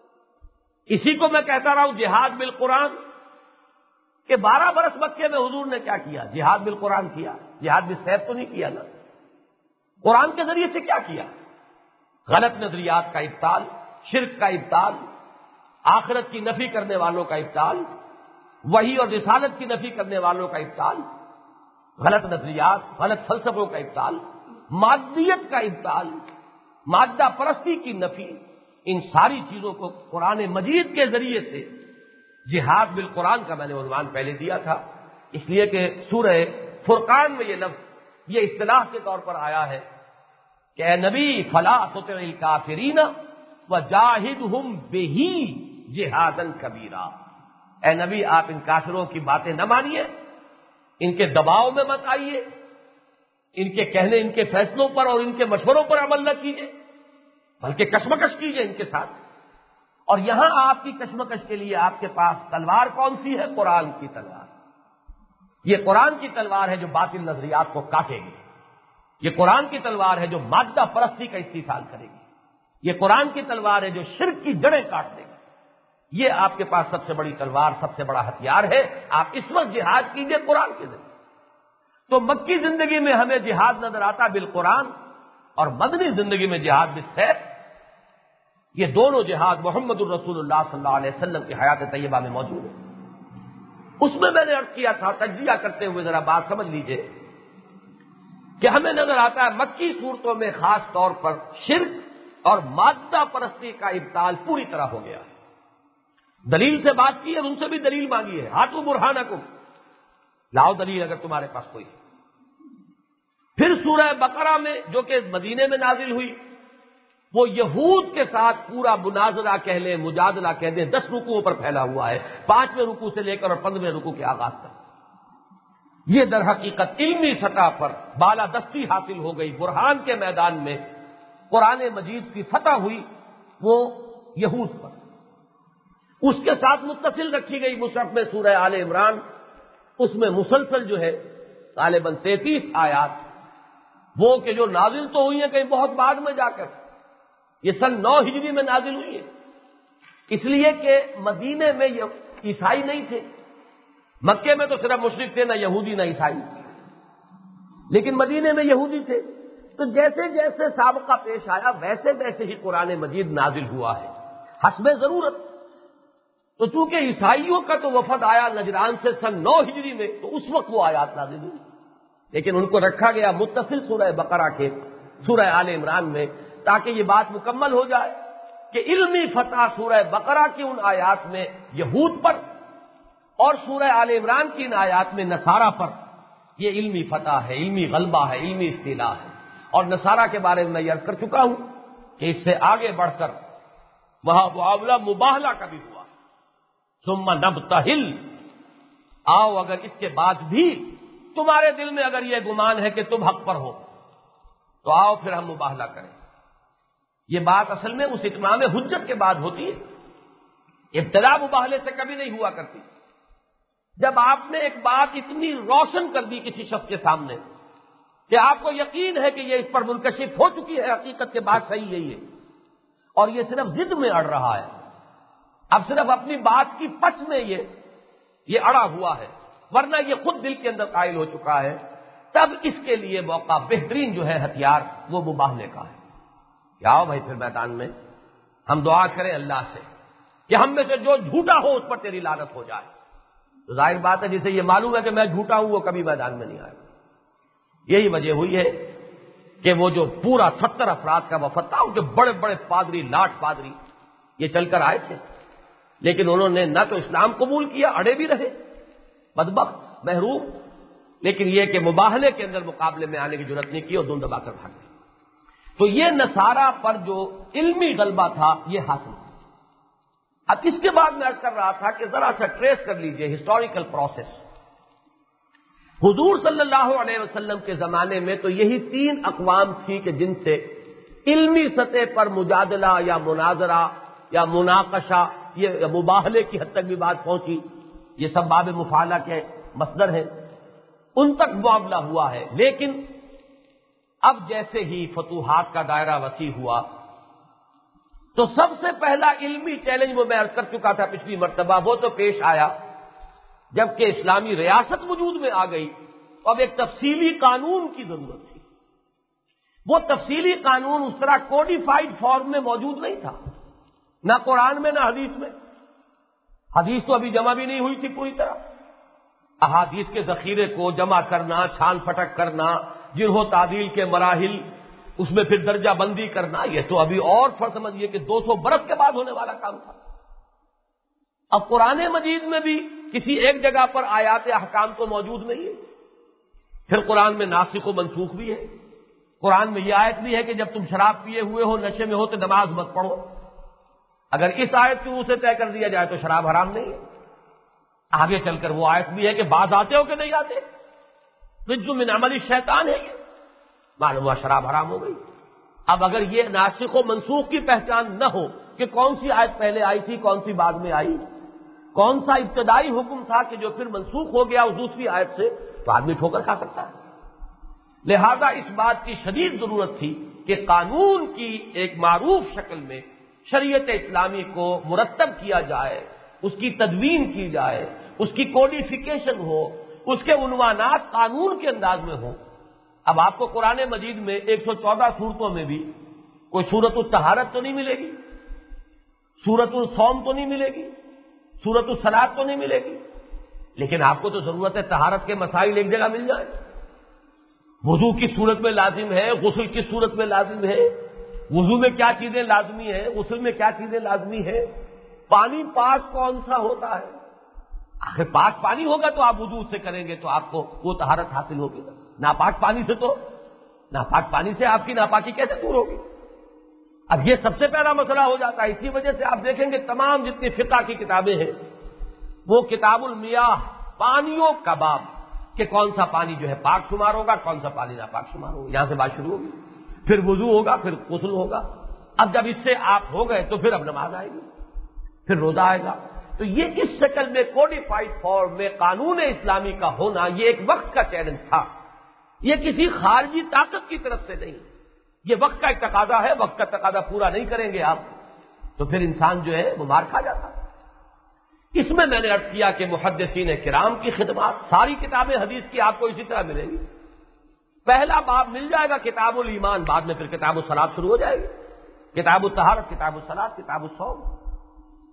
اسی کو میں کہتا رہا ہوں جہاد بالقرآن، کہ 12 برس مکے میں حضور نے کیا کیا؟ جہاد بالقرآن کیا. جہاد بالسیف تو نہیں کیا نا، قرآن کے ذریعے سے کیا کیا؟ غلط نظریات کا ابطال، شرک کا ابطال، آخرت کی نفی کرنے والوں کا ابطال، وحی اور رسالت کی نفی کرنے والوں کا ابطال، غلط نظریات، غلط فلسفوں کا ابطال، مادیت کا ابطال، مادہ پرستی کی نفی. ان ساری چیزوں کو قرآن مجید کے ذریعے سے جہاد بالقرآن کا میں نے عنوان پہلے دیا تھا، اس لیے کہ سورہ فرقان میں یہ لفظ، یہ اصطلاح کے طور پر آیا ہے کہ اے نبی فلا تطع الکافرین وجاہدہم بہ جہادا کبیرا. اے نبی آپ ان کافروں کی باتیں نہ مانیے، ان کے دباؤ میں مت آئیے، ان کے کہنے، ان کے فیصلوں پر اور ان کے مشوروں پر عمل نہ کیجیے، بلکہ کشمکش کیجیے ان کے ساتھ. اور یہاں آپ کی کشمکش کے لیے آپ کے پاس تلوار کون سی ہے؟ قرآن کی تلوار. یہ قرآن کی تلوار ہے جو باطل نظریات کو کاٹے گی. یہ قرآن کی تلوار ہے جو مادہ پرستی کا استحصال کرے گی. یہ قرآن کی تلوار ہے جو شرک کی جڑیں کاٹ دے گی. یہ آپ کے پاس سب سے بڑی تلوار، سب سے بڑا ہتھیار ہے. آپ اس وقت جہاد کیجیے قرآن کے ذریعے. تو مکی زندگی میں ہمیں جہاد نظر آتا بالقرآن، اور مدنی زندگی میں جہاد بالسیف. یہ دونوں جہاد محمد الرسول اللہ صلی اللہ علیہ وسلم کی حیات طیبہ میں موجود ہے. اس میں نے عرض کیا تھا، تجزیہ کرتے ہوئے ذرا بات سمجھ لیجئے کہ ہمیں نظر آتا ہے مکی صورتوں میں خاص طور پر شرک اور مادہ پرستی کا ابطال پوری طرح ہو گیا ہے. دلیل سے بات کی ہے، ان سے بھی دلیل مانگی ہے. ہاتھوں برہانکم، لاؤ دلیل اگر تمہارے پاس کوئی. پھر سورہ بقرہ میں جو کہ مدینے میں نازل ہوئی، وہ یہود کے ساتھ پورا مناظرہ کہہ لیں، مجادلہ کہہ دیں، 10 رکوعوں پر پھیلا ہوا ہے، 5ویں رکوع سے لے کر اور 15ویں رکوع کے آغاز تک. یہ در حقیقت علمی سطح پر بالادستی حاصل ہو گئی. برہان کے میدان میں قرآن مجید کی فتح ہوئی وہ یہود پر. اس کے ساتھ متصل رکھی گئی مصحف میں سورہ آل عمران. اس میں مسلسل جو ہے غالباً 33 آیات، وہ کہ جو نازل تو ہوئی ہیں کہیں بہت بعد میں جا کر، یہ سن 9 ہجری میں نازل ہوئی ہے، اس لیے کہ مدینے میں عیسائی نہیں تھے. مکے میں تو صرف مشرک تھے، نہ یہودی نہ عیسائی، لیکن مدینے میں یہودی تھے. تو جیسے جیسے سابقہ پیش آیا ویسے ویسے ہی قرآن مجید نازل ہوا ہے حسب ضرورت. تو چونکہ عیسائیوں کا تو وفد آیا نجران سے سن 9 ہجری میں، تو اس وقت وہ آیات نازل ہوئی، لیکن ان کو رکھا گیا متصل سورہ بقرہ کے سورہ آل عمران میں، تاکہ یہ بات مکمل ہو جائے کہ علمی فتح سورہ بقرہ کی ان آیات میں یہود پر اور سورہ آل عمران کی ان آیات میں نصارہ پر یہ علمی فتح ہے، علمی غلبہ ہے، علمی استیلاء ہے۔ اور نصارہ کے بارے میں میں یہ عرض کر چکا ہوں کہ اس سے آگے بڑھ کر وہاں معاملہ مباہلہ کا بھی ہوا، ثم نبتہل، آؤ اگر اس کے بعد بھی تمہارے دل میں اگر یہ گمان ہے کہ تم حق پر ہو تو آؤ پھر ہم مباہلہ کریں۔ یہ بات اصل میں اس اتمام حجت کے بعد ہوتی ہے، ابتدا مباہلے سے کبھی نہیں ہوا کرتی۔ جب آپ نے ایک بات اتنی روشن کر دی کسی شخص کے سامنے کہ آپ کو یقین ہے کہ یہ اس پر منکشف ہو چکی ہے، حقیقت کے بات صحیح یہی ہے، اور یہ صرف ضد میں اڑ رہا ہے، اب صرف اپنی بات کی پچ میں یہ اڑا ہوا ہے، ورنہ یہ خود دل کے اندر قائل ہو چکا ہے، تب اس کے لیے موقع بہترین جو ہے ہتھیار وہ مباہلے کا ہے کہ آؤ بھائی پھر میدان میں ہم دعا کریں اللہ سے کہ ہم میں سے جو جھوٹا ہو اس پر تیری لعنت ہو جائے۔ تو ظاہر بات ہے جسے یہ معلوم ہے کہ میں جھوٹا ہوں وہ کبھی میدان میں نہیں آئے گا۔ یہی وجہ ہوئی ہے کہ وہ جو پورا 70 افراد کا وفد تھا، جو بڑے بڑے پادری، لاٹ پادری یہ چل کر آئے تھے، لیکن انہوں نے نہ تو اسلام قبول کیا، اڑے بھی رہے، بدبخت، محروم، لیکن یہ کہ مباہلے کے اندر مقابلے میں آنے کی جرات نہیں کی اور دم دبا کر بھاگ گئے۔ تو یہ نصارہ پر جو علمی غلبہ تھا یہ حاصل ہوا۔ اب اس کے بعد میں عرض کر رہا تھا کہ ذرا سا ٹریس کر لیجئے ہسٹوریکل پروسیس۔ حضور صلی اللہ علیہ وسلم کے زمانے میں تو یہی 3 اقوام تھی کہ جن سے علمی سطح پر مجادلہ یا مناظرہ یا مناقشہ یا مباہلے کی حد تک بھی بات پہنچی، یہ سب باب مفاعلہ کے مصدر ہیں، ان تک معاملہ ہوا ہے۔ لیکن اب جیسے ہی فتوحات کا دائرہ وسیع ہوا تو سب سے پہلا علمی چیلنج وہ میں عرض کر چکا تھا پچھلی مرتبہ، وہ تو پیش آیا جبکہ اسلامی ریاست وجود میں آ گئی، اب ایک تفصیلی قانون کی ضرورت تھی۔ وہ تفصیلی قانون اس طرح کوڈیفائڈ فارم میں موجود نہیں تھا، نہ قرآن میں نہ حدیث میں۔ حدیث تو ابھی جمع بھی نہیں ہوئی تھی پوری طرح، احادیث کے ذخیرے کو جمع کرنا، چھان پھٹک کرنا، جنہوں تعدیل کے مراحل، اس میں پھر درجہ بندی کرنا، یہ تو ابھی اور سمجھیے کہ 200 برس کے بعد ہونے والا کام تھا۔ اب قرآن مجید میں بھی کسی ایک جگہ پر آیات احکام تو موجود نہیں ہے، پھر قرآن میں ناسخ و منسوخ بھی ہے، قرآن میں یہ آیت بھی ہے کہ جب تم شراب پیے ہوئے ہو، نشے میں ہو تو نماز مت پڑھو۔ اگر اس آیت کی اسے طے کر دیا جائے تو شراب حرام نہیں ہے۔ آگے چل کر وہ آیت بھی ہے کہ بعض آتے ہو کہ نہیں آتے، رجز من عمل الشیطان ہے، یہ معلوم ہوا شراب حرام ہو گئی۔ اب اگر یہ ناسخ و منسوخ کی پہچان نہ ہو کہ کون سی آیت پہلے آئی تھی کون سی بعد میں آئی، کون سا ابتدائی حکم تھا کہ جو پھر منسوخ ہو گیا اس دوسری آیت سے، تو آدمی ٹھوکر کھا سکتا ہے۔ لہذا اس بات کی شدید ضرورت تھی کہ قانون کی ایک معروف شکل میں شریعت اسلامی کو مرتب کیا جائے، اس کی تدوین کی جائے، اس کی کوڈیفیکیشن ہو، اس کے عنوانات قانون کے انداز میں ہوں۔ اب آپ کو قرآن مجید میں 114 سورتوں میں بھی کوئی سورۃ الطہارت تو نہیں ملے گی، سورۃ الصوم تو نہیں ملے گی، سورۃ الصلاۃ تو نہیں ملے گی، لیکن آپ کو تو ضرورت ہے طہارت کے مسائل ایک جگہ مل جائیں۔ وضو کی صورت میں لازم ہے، غسل کی صورت میں لازم ہے، وضو میں کیا چیزیں لازمی ہیں، غسل میں کیا چیزیں لازمی ہیں، پانی پاک کون سا ہوتا ہے، آخر پاک پانی ہوگا تو آپ وضو سے کریں گے تو آپ کو وہ طہارت حاصل ہوگی، ناپاک پانی سے تو ناپاک پانی سے آپ کی ناپاکی کیسے دور ہوگی؟ اب یہ سب سے پہلا مسئلہ ہو جاتا ہے۔ اسی وجہ سے آپ دیکھیں گے تمام جتنی فقہ کی کتابیں ہیں وہ کتاب المیاہ، پانیوں کا باب، کہ کون سا پانی جو ہے پاک شمار ہوگا، کون سا پانی ناپاک شمار ہوگا، یہاں سے بات شروع ہوگی، پھر وضو ہوگا، پھر غسل ہوگا۔ اب جب اس سے آپ ہو گئے تو پھر اب نماز آئے گی، پھر روزہ آئے گا۔ تو یہ اس شکل میں کوڈیفائڈ فارم میں قانون اسلامی کا ہونا یہ ایک وقت کا چیلنج تھا، یہ کسی خارجی طاقت کی طرف سے نہیں، یہ وقت کا ایک تقاضا ہے، وقت کا تقاضا پورا نہیں کریں گے آپ تو پھر انسان جو ہے وہ مار کھا جاتا ہے۔ اس میں نے عرض کیا کہ محدثین کرام کی خدمات، ساری کتابیں حدیث کی آپ کو اسی طرح ملے گی۔ پہلا باب مل جائے گا کتاب الایمان، بعد میں پھر کتاب الصلاۃ شروع ہو جائے گی، کتاب الطہارت، کتاب الصلاۃ، کتاب الصوم۔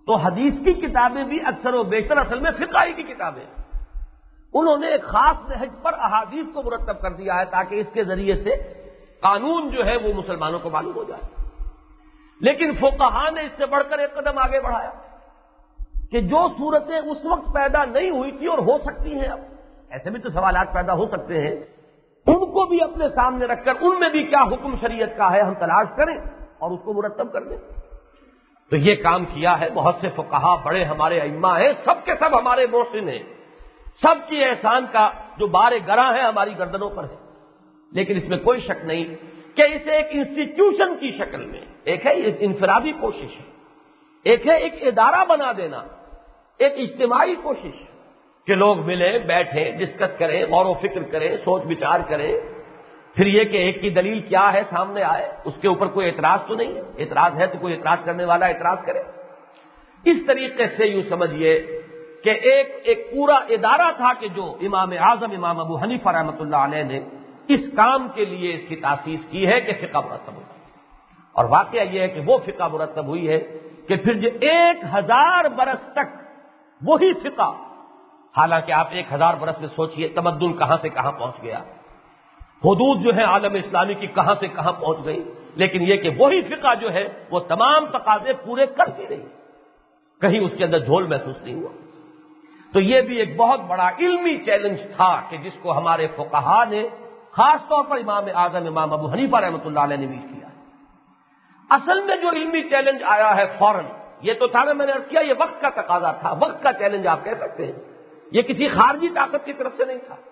تو حدیث کی کتابیں بھی اکثر و بیشتر اصل میں فقہ کی کتابیں، انہوں نے ایک خاص نہج پر احادیث کو مرتب کر دیا ہے تاکہ اس کے ذریعے سے قانون جو ہے وہ مسلمانوں کو معلوم ہو جائے۔ لیکن فقہاء نے اس سے بڑھ کر ایک قدم آگے بڑھایا کہ جو صورتیں اس وقت پیدا نہیں ہوئی تھی اور ہو سکتی ہیں، اب ایسے بھی تو سوالات پیدا ہو سکتے ہیں، ان کو بھی اپنے سامنے رکھ کر ان میں بھی کیا حکم شریعت کا ہے ہم تلاش کریں اور اس کو مرتب کر دیں۔ تو یہ کام کیا ہے بہت سے فقہاء، بڑے ہمارے ائمہ ہیں، سب کے سب ہمارے محسن ہیں، سب کی احسان کا جو بار گراں ہے ہماری گردنوں پر ہے۔ لیکن اس میں کوئی شک نہیں کہ اسے ایک انسٹیٹیوشن کی شکل میں، ایک ہے انفرادی کوشش، ایک ہے ایک ادارہ بنا دینا، ایک اجتماعی کوشش کہ لوگ ملیں، بیٹھیں، ڈسکس کریں، غور و فکر کریں، سوچ بچار کریں، پھر یہ کہ ایک کی دلیل کیا ہے سامنے آئے، اس کے اوپر کوئی اعتراض تو نہیں ہے، اعتراض ہے تو کوئی اعتراض کرنے والا اعتراض کرے۔ اس طریقے سے یوں سمجھیے کہ ایک پورا ادارہ تھا کہ جو امام اعظم امام ابو حنیفہ رحمۃ اللہ علیہ نے اس کام کے لیے اس کی تاسیس کی ہے کہ فقہ مرتب ہو۔ اور واقعہ یہ ہے کہ وہ فقہ مرتب ہوئی ہے کہ پھر جو 1000 برس تک وہی فقہ، حالانکہ آپ 1000 برس میں سوچئے تمدن کہاں سے کہاں پہنچ گیا، حدود جو ہے عالم اسلامی کی کہاں سے کہاں پہنچ گئی، لیکن یہ کہ وہی فقہ جو ہے وہ تمام تقاضے پورے کر ہی رہی، کہیں اس کے اندر جھول محسوس نہیں ہوا۔ تو یہ بھی ایک بہت بڑا علمی چیلنج تھا کہ جس کو ہمارے فقہاء نے خاص طور پر امام اعظم امام ابو حنیفہ رحمۃ اللہ علیہ نے بھی کیا۔ اصل میں جو علمی چیلنج آیا ہے فوراً، یہ تو تھا میں نے عرض کیا یہ وقت کا تقاضا تھا، وقت کا چیلنج آپ کہہ سکتے ہیں، یہ کسی خارجی طاقت کی طرف سے نہیں تھا۔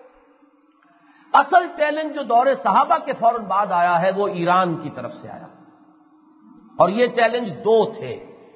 اصل چیلنج جو دور صحابہ کے فوراً بعد آیا ہے وہ ایران کی طرف سے آیا، اور یہ چیلنج 2 تھے۔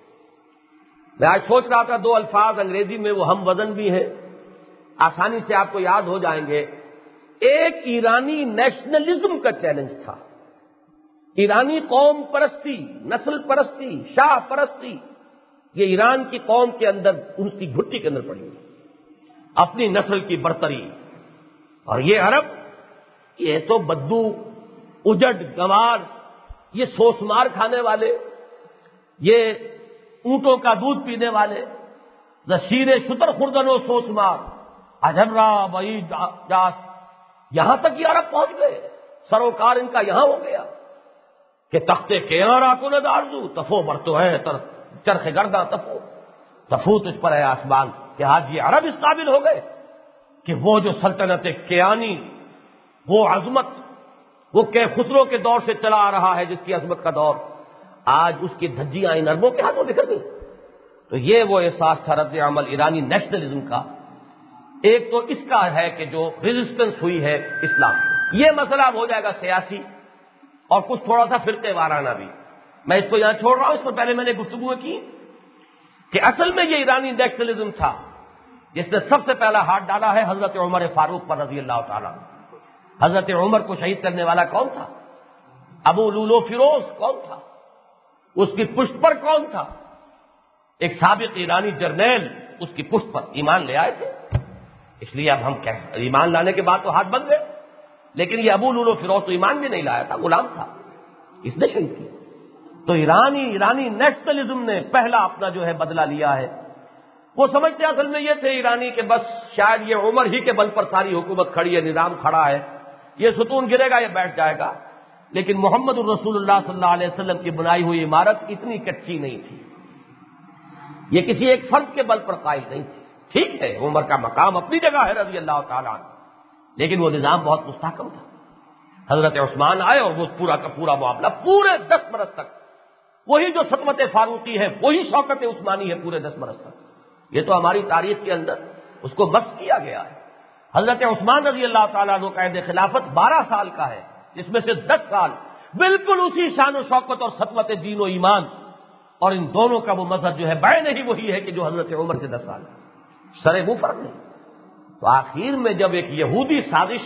میں آج سوچ رہا تھا 2 الفاظ انگریزی میں وہ ہم وزن بھی ہیں، آسانی سے آپ کو یاد ہو جائیں گے۔ ایک ایرانی نیشنلزم کا چیلنج تھا، ایرانی قوم پرستی، نسل پرستی، شاہ پرستی، یہ ایران کی قوم کے اندر ان کی گھٹی کے اندر پڑی ہوئی، اپنی نسل کی برتری۔ اور یہ عرب، یہ تو بدو، اجڑ، گوار، یہ سوسمار کھانے والے، یہ اونٹوں کا دودھ پینے والے، زشیر شتر خوردن و سوسمار، اجرا بئی جاس، یہاں تک یہ عرب پہنچ گئے، سروکار ان کا یہاں ہو گیا کہ تختے کیاں راکو نہ دارزو تفو برتو ہے چرخ گرداں تفو، تفو تجھ پر ہے آسمان، کہ آج یہ عرب اس قابل ہو گئے کہ وہ جو سلطنت کیانی، وہ عظمت، وہ کہ خسرو کے دور سے چلا آ رہا ہے جس کی عظمت کا دور، آج اس کی دھجیاں ان عربوں کے ہاتھوں بکھر گئی۔ تو یہ وہ احساس تھا رد عمل ایرانی نیشنلزم کا۔ ایک تو اس کا ہے کہ جو ریزسٹنس ہوئی ہے اسلام، یہ مسئلہ اب ہو جائے گا سیاسی اور کچھ تھوڑا سا فرقے وارانہ بھی، میں اس کو یہاں چھوڑ رہا ہوں، اس پر پہلے میں نے گفتگو کی کہ اصل میں یہ ایرانی نیشنلزم تھا جس نے سب سے پہلا ہاتھ ڈالا ہے حضرت عمر فاروق پر رضی اللہ تعالیٰ۔ حضرت عمر کو شہید کرنے والا کون تھا؟ ابو لولو فیروز کون تھا؟ اس کی پشت پر کون تھا؟ ایک سابق ایرانی جرنیل اس کی پشت پر ایمان لے آئے تھے۔ اس لیے اب ہم ایمان لانے کے بعد تو ہاتھ بند گئے، لیکن یہ ابو لولو فیروز تو ایمان بھی نہیں لایا تھا، غلام تھا، اس نے شہید کیا۔ تو ایرانی نیشنلزم نے پہلا اپنا جو ہے بدلہ لیا ہے۔ وہ سمجھتے اصل میں یہ تھے ایرانی کہ بس شاید یہ عمر ہی کے بل پر ساری حکومت کھڑی ہے، نظام کھڑا ہے، یہ ستون گرے گا یہ بیٹھ جائے گا۔ لیکن محمد الرسول اللہ صلی اللہ علیہ وسلم کی بنائی ہوئی عمارت اتنی کچی نہیں تھی، یہ کسی ایک فرد کے بل پر قائم نہیں تھی۔ ٹھیک ہے عمر کا مقام اپنی جگہ ہے رضی اللہ تعالیٰ عنہ، لیکن وہ نظام بہت مستحکم تھا۔ حضرت عثمان آئے اور وہ پورا کا پورا معاملہ پورے 10 برس تک وہی جو سطوت فاروقی ہے، وہی شوکت عثمانی ہے پورے 10 برس تک۔ یہ تو ہماری تاریخ کے اندر اس کو بس کیا گیا ہے۔ حضرت عثمان رضی اللہ تعالیٰ عنہ قید خلافت 12 سال کا ہے، جس میں سے 10 سال بالکل اسی شان و شوکت اور سطوت دین و ایمان، اور ان دونوں کا وہ مظہر جو ہے بعین ہی وہی ہے کہ جو حضرت عمر کے 10 سال ہے، سرے منہ فرق نہیں۔ تو آخر میں جب ایک یہودی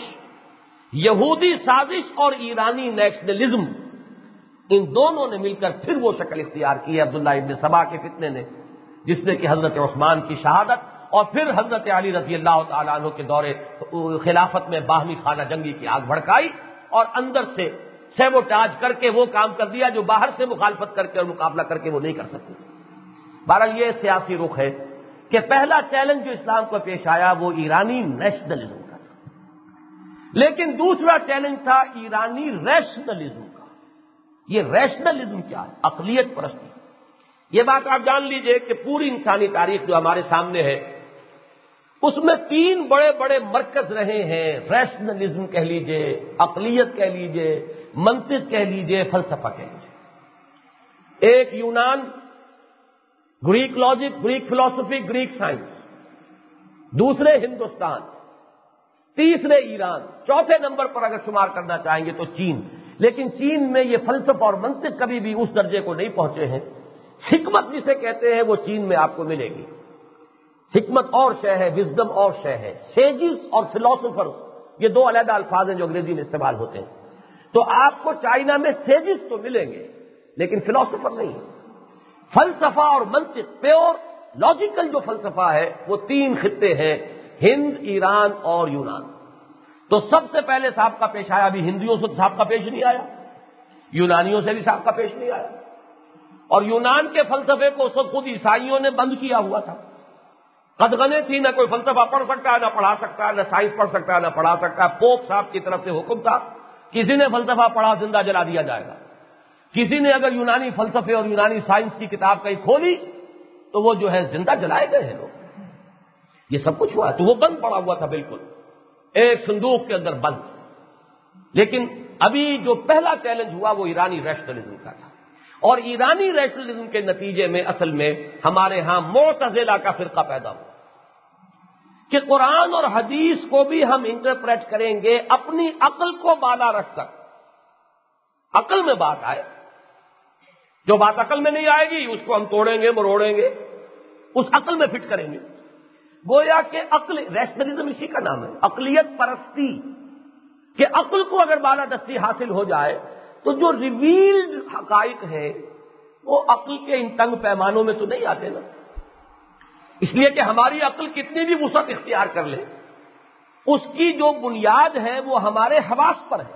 سازش اور ایرانی نیشنلزم، ان دونوں نے مل کر پھر وہ شکل اختیار کی ہے عبداللہ ابن سبا کے فتنے نے، جس نے کہ حضرت عثمان کی شہادت اور پھر حضرت علی رضی اللہ تعالیٰ عنہ کے دور خلافت میں باہمی خانہ جنگی کی آگ بھڑکائی، اور اندر سے سیبوٹاج کر کے وہ کام کر دیا جو باہر سے مخالفت کر کے اور مقابلہ کر کے وہ نہیں کر سکتے۔ بہرحال یہ سیاسی رخ ہے کہ پہلا چیلنج جو اسلام کو پیش آیا وہ ایرانی نیشنلزم کا تھا، لیکن دوسرا چیلنج تھا ایرانی ریشنلزم کا۔ یہ ریشنلزم کیا ہے؟ عقلیت پرستی۔ یہ بات آپ جان لیجئے کہ پوری انسانی تاریخ جو ہمارے سامنے ہے اس میں 3 بڑے بڑے مرکز رہے ہیں، ریشنلزم کہہ لیجئے، عقلیت کہہ لیجئے، منطق کہہ لیجئے، فلسفہ کہہ لیجئے۔ ایک یونان، گریک لاجک، گریک فلسفی، گریک سائنس، دوسرے ہندوستان، تیسرے ایران، چوتھے نمبر پر اگر شمار کرنا چاہیں گے تو چین۔ لیکن چین میں یہ فلسفہ اور منطق کبھی بھی اس درجے کو نہیں پہنچے ہیں۔ حکمت جسے کہتے ہیں وہ چین میں آپ کو ملے گی۔ حکمت اور شے ہے، وزڈم اور شے ہے۔ سیجز اور فلاسفرز یہ 2 علیحدہ الفاظ ہیں جو انگریزی میں استعمال ہوتے ہیں۔ تو آپ کو چائنا میں سیجز تو ملیں گے لیکن فلاسفر نہیں ہے۔ فلسفہ اور منطق، پیور لاجیکل جو فلسفہ ہے وہ 3 خطے ہیں، ہند، ایران اور یونان۔ تو سب سے پہلے سابقہ پیش آیا، بھی ہندیوں سے سابقہ پیش نہیں آیا، یونانیوں سے بھی سابقہ پیش نہیں آیا، اور یونان کے فلسفے کو خود عیسائیوں نے بند کیا ہوا تھا۔ قدغنیں تھی، نہ کوئی فلسفہ پڑھ سکتا ہے، نہ پڑھا سکتا ہے، نہ سائنس پڑھ سکتا ہے، نہ پڑھا سکتا ہے۔ پوپ صاحب کی طرف سے حکم تھا، کسی نے فلسفہ پڑھا زندہ جلا دیا جائے گا۔ کسی نے اگر یونانی فلسفے اور یونانی سائنس کی کتاب کہیں کھولی تو وہ جو ہے زندہ جلائے گئے ہیں لوگ۔ یہ سب کچھ ہوا ہے، تو وہ بند پڑا ہوا تھا، بالکل ایک صندوق کے اندر بند۔ لیکن ابھی جو پہلا چیلنج ہوا وہ ایرانی ریشنلزم کا تھا، اور ایرانی ریشنلزم کے نتیجے میں اصل میں ہمارے ہاں معتزلہ کا فرقہ پیدا ہوا کہ قرآن اور حدیث کو بھی ہم انٹرپریٹ کریں گے اپنی عقل کو بالا رکھ کر۔ عقل میں بات آئے، جو بات عقل میں نہیں آئے گی اس کو ہم توڑیں گے، مروڑیں گے، اس عقل میں فٹ کریں گے۔ گویا کہ عقل، ریشنلزم اسی کا نام ہے، عقلیت پرستی، کہ عقل کو اگر بالادستی حاصل ہو جائے تو جو ریویلڈ حقائق ہیں وہ عقل کے ان تنگ پیمانوں میں تو نہیں آتے نا۔ اس لیے کہ ہماری عقل کتنی بھی وسعت اختیار کر لے، اس کی جو بنیاد ہے وہ ہمارے حواس پر ہے۔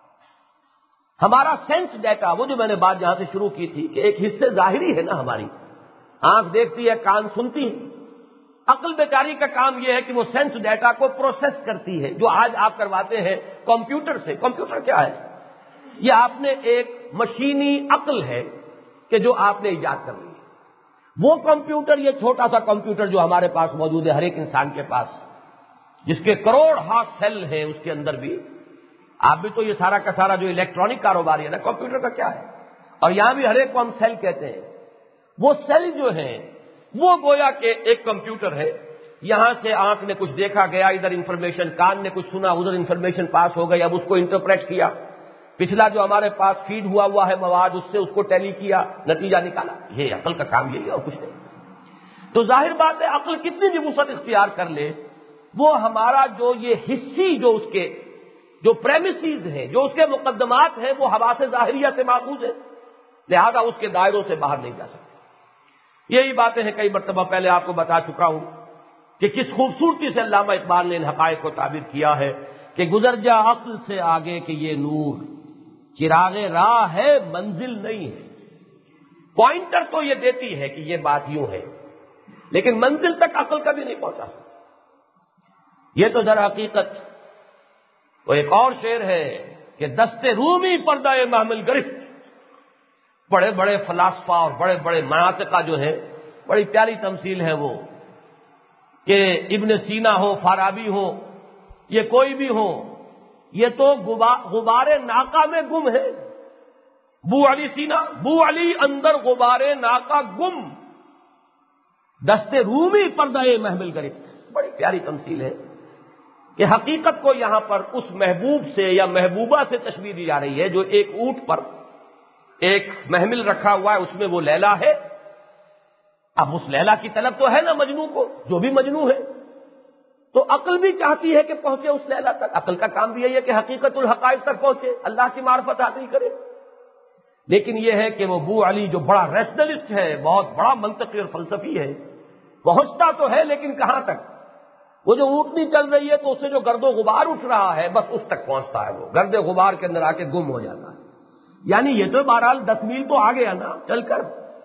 ہمارا سینس ڈیٹا، وہ جو میں نے بات جہاں سے شروع کی تھی کہ ایک حصے ظاہری ہے نا، ہماری آنکھ دیکھتی ہے، کان سنتی ہے، عقل بیچاری کا کام یہ ہے کہ وہ سینس ڈیٹا کو پروسیس کرتی ہے، جو آج آپ کرواتے ہیں کمپیوٹر سے۔ کمپیوٹر کیا ہے؟ یہ آپ نے ایک مشینی عقل ہے کہ جو آپ نے ایجاد کر لی ہے۔ وہ کمپیوٹر، یہ چھوٹا سا کمپیوٹر جو ہمارے پاس موجود ہے، ہر ایک انسان کے پاس، جس کے کروڑ ہاں سیل ہیں اس کے اندر بھی، آپ بھی تو یہ سارا کا سارا جو الیکٹرانک کاروبار ہے نا، کمپیوٹر کا کیا ہے؟ اور یہاں بھی ہر ایک کو ہم سیل کہتے ہیں۔ وہ سیل جو ہیں وہ گویا کہ ایک کمپیوٹر ہے۔ یہاں سے آنکھ نے کچھ دیکھا گیا، ادھر انفارمیشن، کان نے کچھ سنا، ادھر انفارمیشن پاس ہو گئی، اب اس کو انٹرپریٹ کیا، پچھلا جو ہمارے پاس فیڈ ہوا ہے مواد، اس سے اس کو ٹیلی کیا، نتیجہ نکالا۔ یہ عقل کا کام یہی ہے اور کچھ نہیں۔ تو ظاہر بات ہے عقل کتنی بھی وسعت اختیار کر لے، وہ ہمارا جو یہ حصی جو اس کے جو پریمیسز ہیں، جو اس کے مقدمات ہیں، وہ حواس ظاہریہ سے ماخوذ ہے، لہذا اس کے دائروں سے باہر نہیں جا سکتے۔ یہی باتیں ہیں، کئی مرتبہ پہلے آپ کو بتا چکا ہوں کہ کس خوبصورتی سے علامہ اقبال نے ان حقائق کو تعبیر کیا ہے کہ گزر جا عقل سے آگے کہ یہ نور، چراغ راہ ہے منزل نہیں ہے۔ پوائنٹر تو یہ دیتی ہے کہ یہ بات یوں ہے، لیکن منزل تک عقل کبھی نہیں پہنچا سکتی۔ یہ تو در حقیقت وہ ایک اور شعر ہے کہ دست رومی پردہ محمل گرفت۔ بڑے بڑے فلاسفہ اور بڑے بڑے مناطقہ جو ہیں، بڑی پیاری تمثیل ہے وہ، کہ ابن سینا ہو، فارابی ہو، یہ کوئی بھی ہو، یہ تو غبار ناقہ میں گم ہے۔ بو علی سینا، بو علی اندر غبار ناقہ گم، دست رومی پردہ محمل گرفت۔ بڑی پیاری تمثیل ہے کہ حقیقت کو یہاں پر اس محبوب سے یا محبوبہ سے تشبیہ دی جا رہی ہے جو ایک اونٹ پر ایک محمل رکھا ہوا ہے، اس میں وہ لیلا ہے۔ اب اس لیلا کی طلب تو ہے نا مجنوں کو، جو بھی مجنوں ہے، تو عقل بھی چاہتی ہے کہ پہنچے اس لیلا تک۔ عقل کا کام بھی یہی ہے کہ حقیقت الحقائق تک پہنچے، اللہ کی معرفت حاصل کرے۔ لیکن یہ ہے کہ وہ بو علی جو بڑا ریشنلسٹ ہے، بہت بڑا منطقی اور فلسفی ہے، پہنچتا تو ہے لیکن کہاں تک؟ وہ جو اونٹنی چل رہی ہے تو اس سے جو گرد و غبار اٹھ رہا ہے بس اس تک پہنچتا ہے، وہ گرد و غبار کے اندر آ کے گم ہو جاتا ہے۔ یعنی یہ تو بہرحال 10 میل تو آ گیا نا چل کر،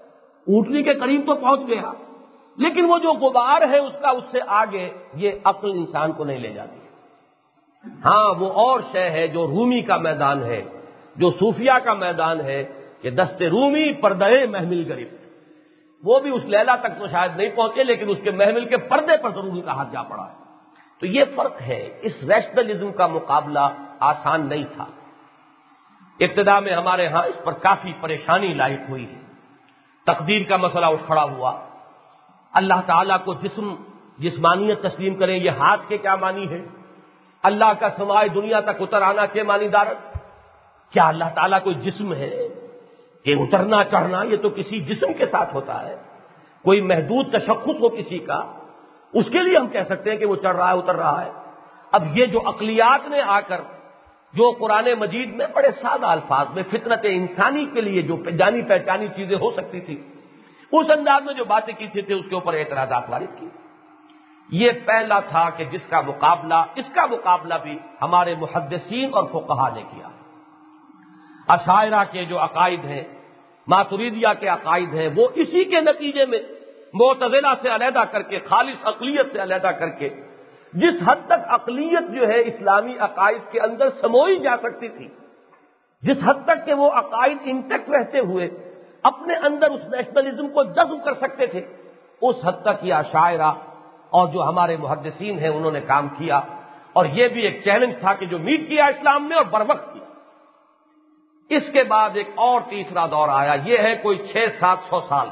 اونٹنی کے قریب تو پہنچ گیا، لیکن وہ جو غبار ہے اس کا، اس سے آگے یہ عقل انسان کو نہیں لے جاتی۔ ہاں وہ اور شے ہے جو رومی کا میدان ہے، جو صوفیہ کا میدان ہے کہ دست رومی پردہ محمل گرفت، وہ بھی اس لیلا تک تو شاید نہیں پہنچے، لیکن اس کے محمل کے پردے پر ضرور ان کا ہاتھ جا پڑا ہے۔ تو یہ فرق ہے، اس ریشنلزم کا مقابلہ آسان نہیں تھا۔ ابتدا میں ہمارے ہاں اس پر کافی پریشانی لاحق ہوئی ہے، تقدیر کا مسئلہ اٹھ کھڑا ہوا، اللہ تعالیٰ کو جسمانیت تسلیم کریں، یہ ہاتھ کے کیا معنی ہے؟ اللہ کا سمائے دنیا تک اتر آنا کے معنی دارت، کیا اللہ تعالیٰ کوئی جسم ہے کہ اترنا چڑھنا یہ تو کسی جسم کے ساتھ ہوتا ہے؟ کوئی محدود تشخص ہو کسی کا، اس کے لیے ہم کہہ سکتے ہیں کہ وہ چڑھ رہا ہے، اتر رہا ہے۔ اب یہ جو عقلیات نے آ کر جو قرآن مجید میں بڑے سادہ الفاظ میں فطرت انسانی کے لیے جو جانی پہچانی چیزیں ہو سکتی تھی، اس انداز میں جو باتیں کی تھی اس کے اوپر اعتراضات وارد کی۔ یہ پہلا تھا کہ اس کا مقابلہ بھی ہمارے محدثین اور فقہا نے کیا۔ اشاعرہ کے جو عقائد ہیں، ماتریدیہ کے عقائد ہیں، وہ اسی کے نتیجے میں معتزلہ سے علیحدہ کر کے، خالص عقلیت سے علیحدہ کر کے، جس حد تک عقلیت جو ہے اسلامی عقائد کے اندر سموئی جا سکتی تھی، جس حد تک کہ وہ عقائد انٹیکٹ رہتے ہوئے اپنے اندر اس نیشنلزم کو جذب کر سکتے تھے، اس حد تک یہ اشاعرہ اور جو ہمارے محدثین ہیں انہوں نے کام کیا۔ اور یہ بھی ایک چیلنج تھا کہ جو میٹ کیا اسلام میں اور بروقت کیا۔ اس کے بعد ایک اور تیسرا دور آیا، یہ ہے کوئی 600-700 سال۔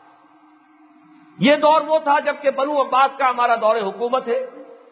یہ دور وہ تھا جب کہ بنو عباس کا ہمارا دور حکومت ہے۔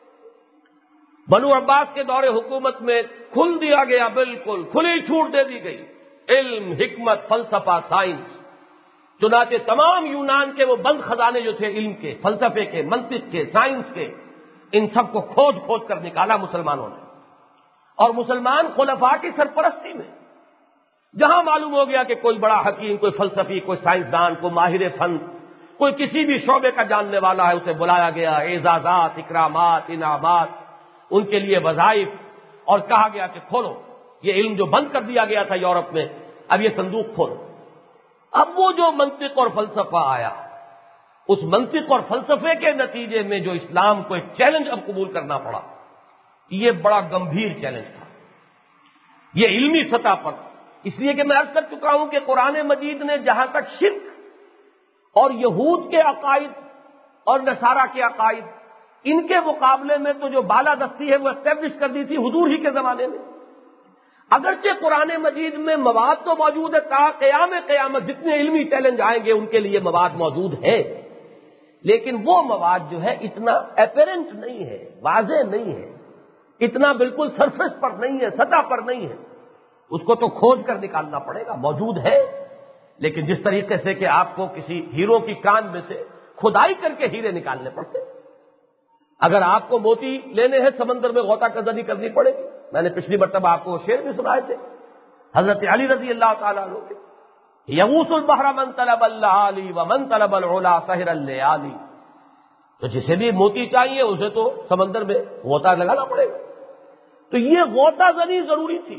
بنو عباس کے دور حکومت میں کھل دیا گیا، بالکل کھلی چھوٹ دے دی گئی، علم، حکمت، فلسفہ، سائنس۔ چنانچہ تمام یونان کے وہ بند خزانے جو تھے علم کے، فلسفے کے، منطق کے، سائنس کے، ان سب کو کھود کھود کر نکالا مسلمانوں نے۔ اور مسلمان خلفاء کی سرپرستی میں جہاں معلوم ہو گیا کہ کوئی بڑا حکیم، کوئی فلسفی، کوئی سائنسدان، کوئی ماہر فن، کوئی کسی بھی شعبے کا جاننے والا ہے، اسے بلایا گیا، اعزازات، اکرامات، انعامات، ان کے لیے وظائف، اور کہا گیا کہ کھولو یہ علم جو بند کر دیا گیا تھا یورپ میں، اب یہ صندوق کھولو۔ اب وہ جو منطق اور فلسفہ آیا، اس منطق اور فلسفے کے نتیجے میں جو اسلام کو ایک چیلنج اب قبول کرنا پڑا، یہ بڑا گمبھیر چیلنج تھا، یہ علمی سطح پر۔ اس لیے کہ میں عرض کر چکا ہوں کہ قرآن مجید نے جہاں تک شرک اور یہود کے عقائد اور نصارہ کے عقائد، ان کے مقابلے میں تو جو بالادستی ہے وہ اسٹیبلش کر دی تھی حضور ہی کے زمانے میں۔ اگرچہ قرآن مجید میں مواد تو موجود ہے، تا قیامت جتنے علمی چیلنج آئیں گے ان کے لیے مواد موجود ہے، لیکن وہ مواد جو ہے اتنا اپیرنٹ نہیں ہے، واضح نہیں ہے، اتنا بالکل سرفیس پر نہیں ہے، سطح پر نہیں ہے، اس کو تو کھود کر نکالنا پڑے گا۔ موجود ہے، لیکن جس طریقے سے کہ آپ کو کسی ہیرو کی کان میں سے کھدائی کر کے ہیرے نکالنے پڑتے، اگر آپ کو موتی لینے ہیں سمندر میں غوطہ کردنی کرنی پڑے گی۔ میں نے پچھلی مرتبہ آپ کو وہ شعر بھی سنائے تھے حضرت علی رضی اللہ تعالیٰ عنہ کے، یغوث البحر من طلب اللآلی ومن طلب العلا سحر الليالي، تو جسے بھی موتی چاہیے اسے تو سمندر میں غوطہ لگانا پڑے گا، تو یہ غوطہ زنی ضروری تھی۔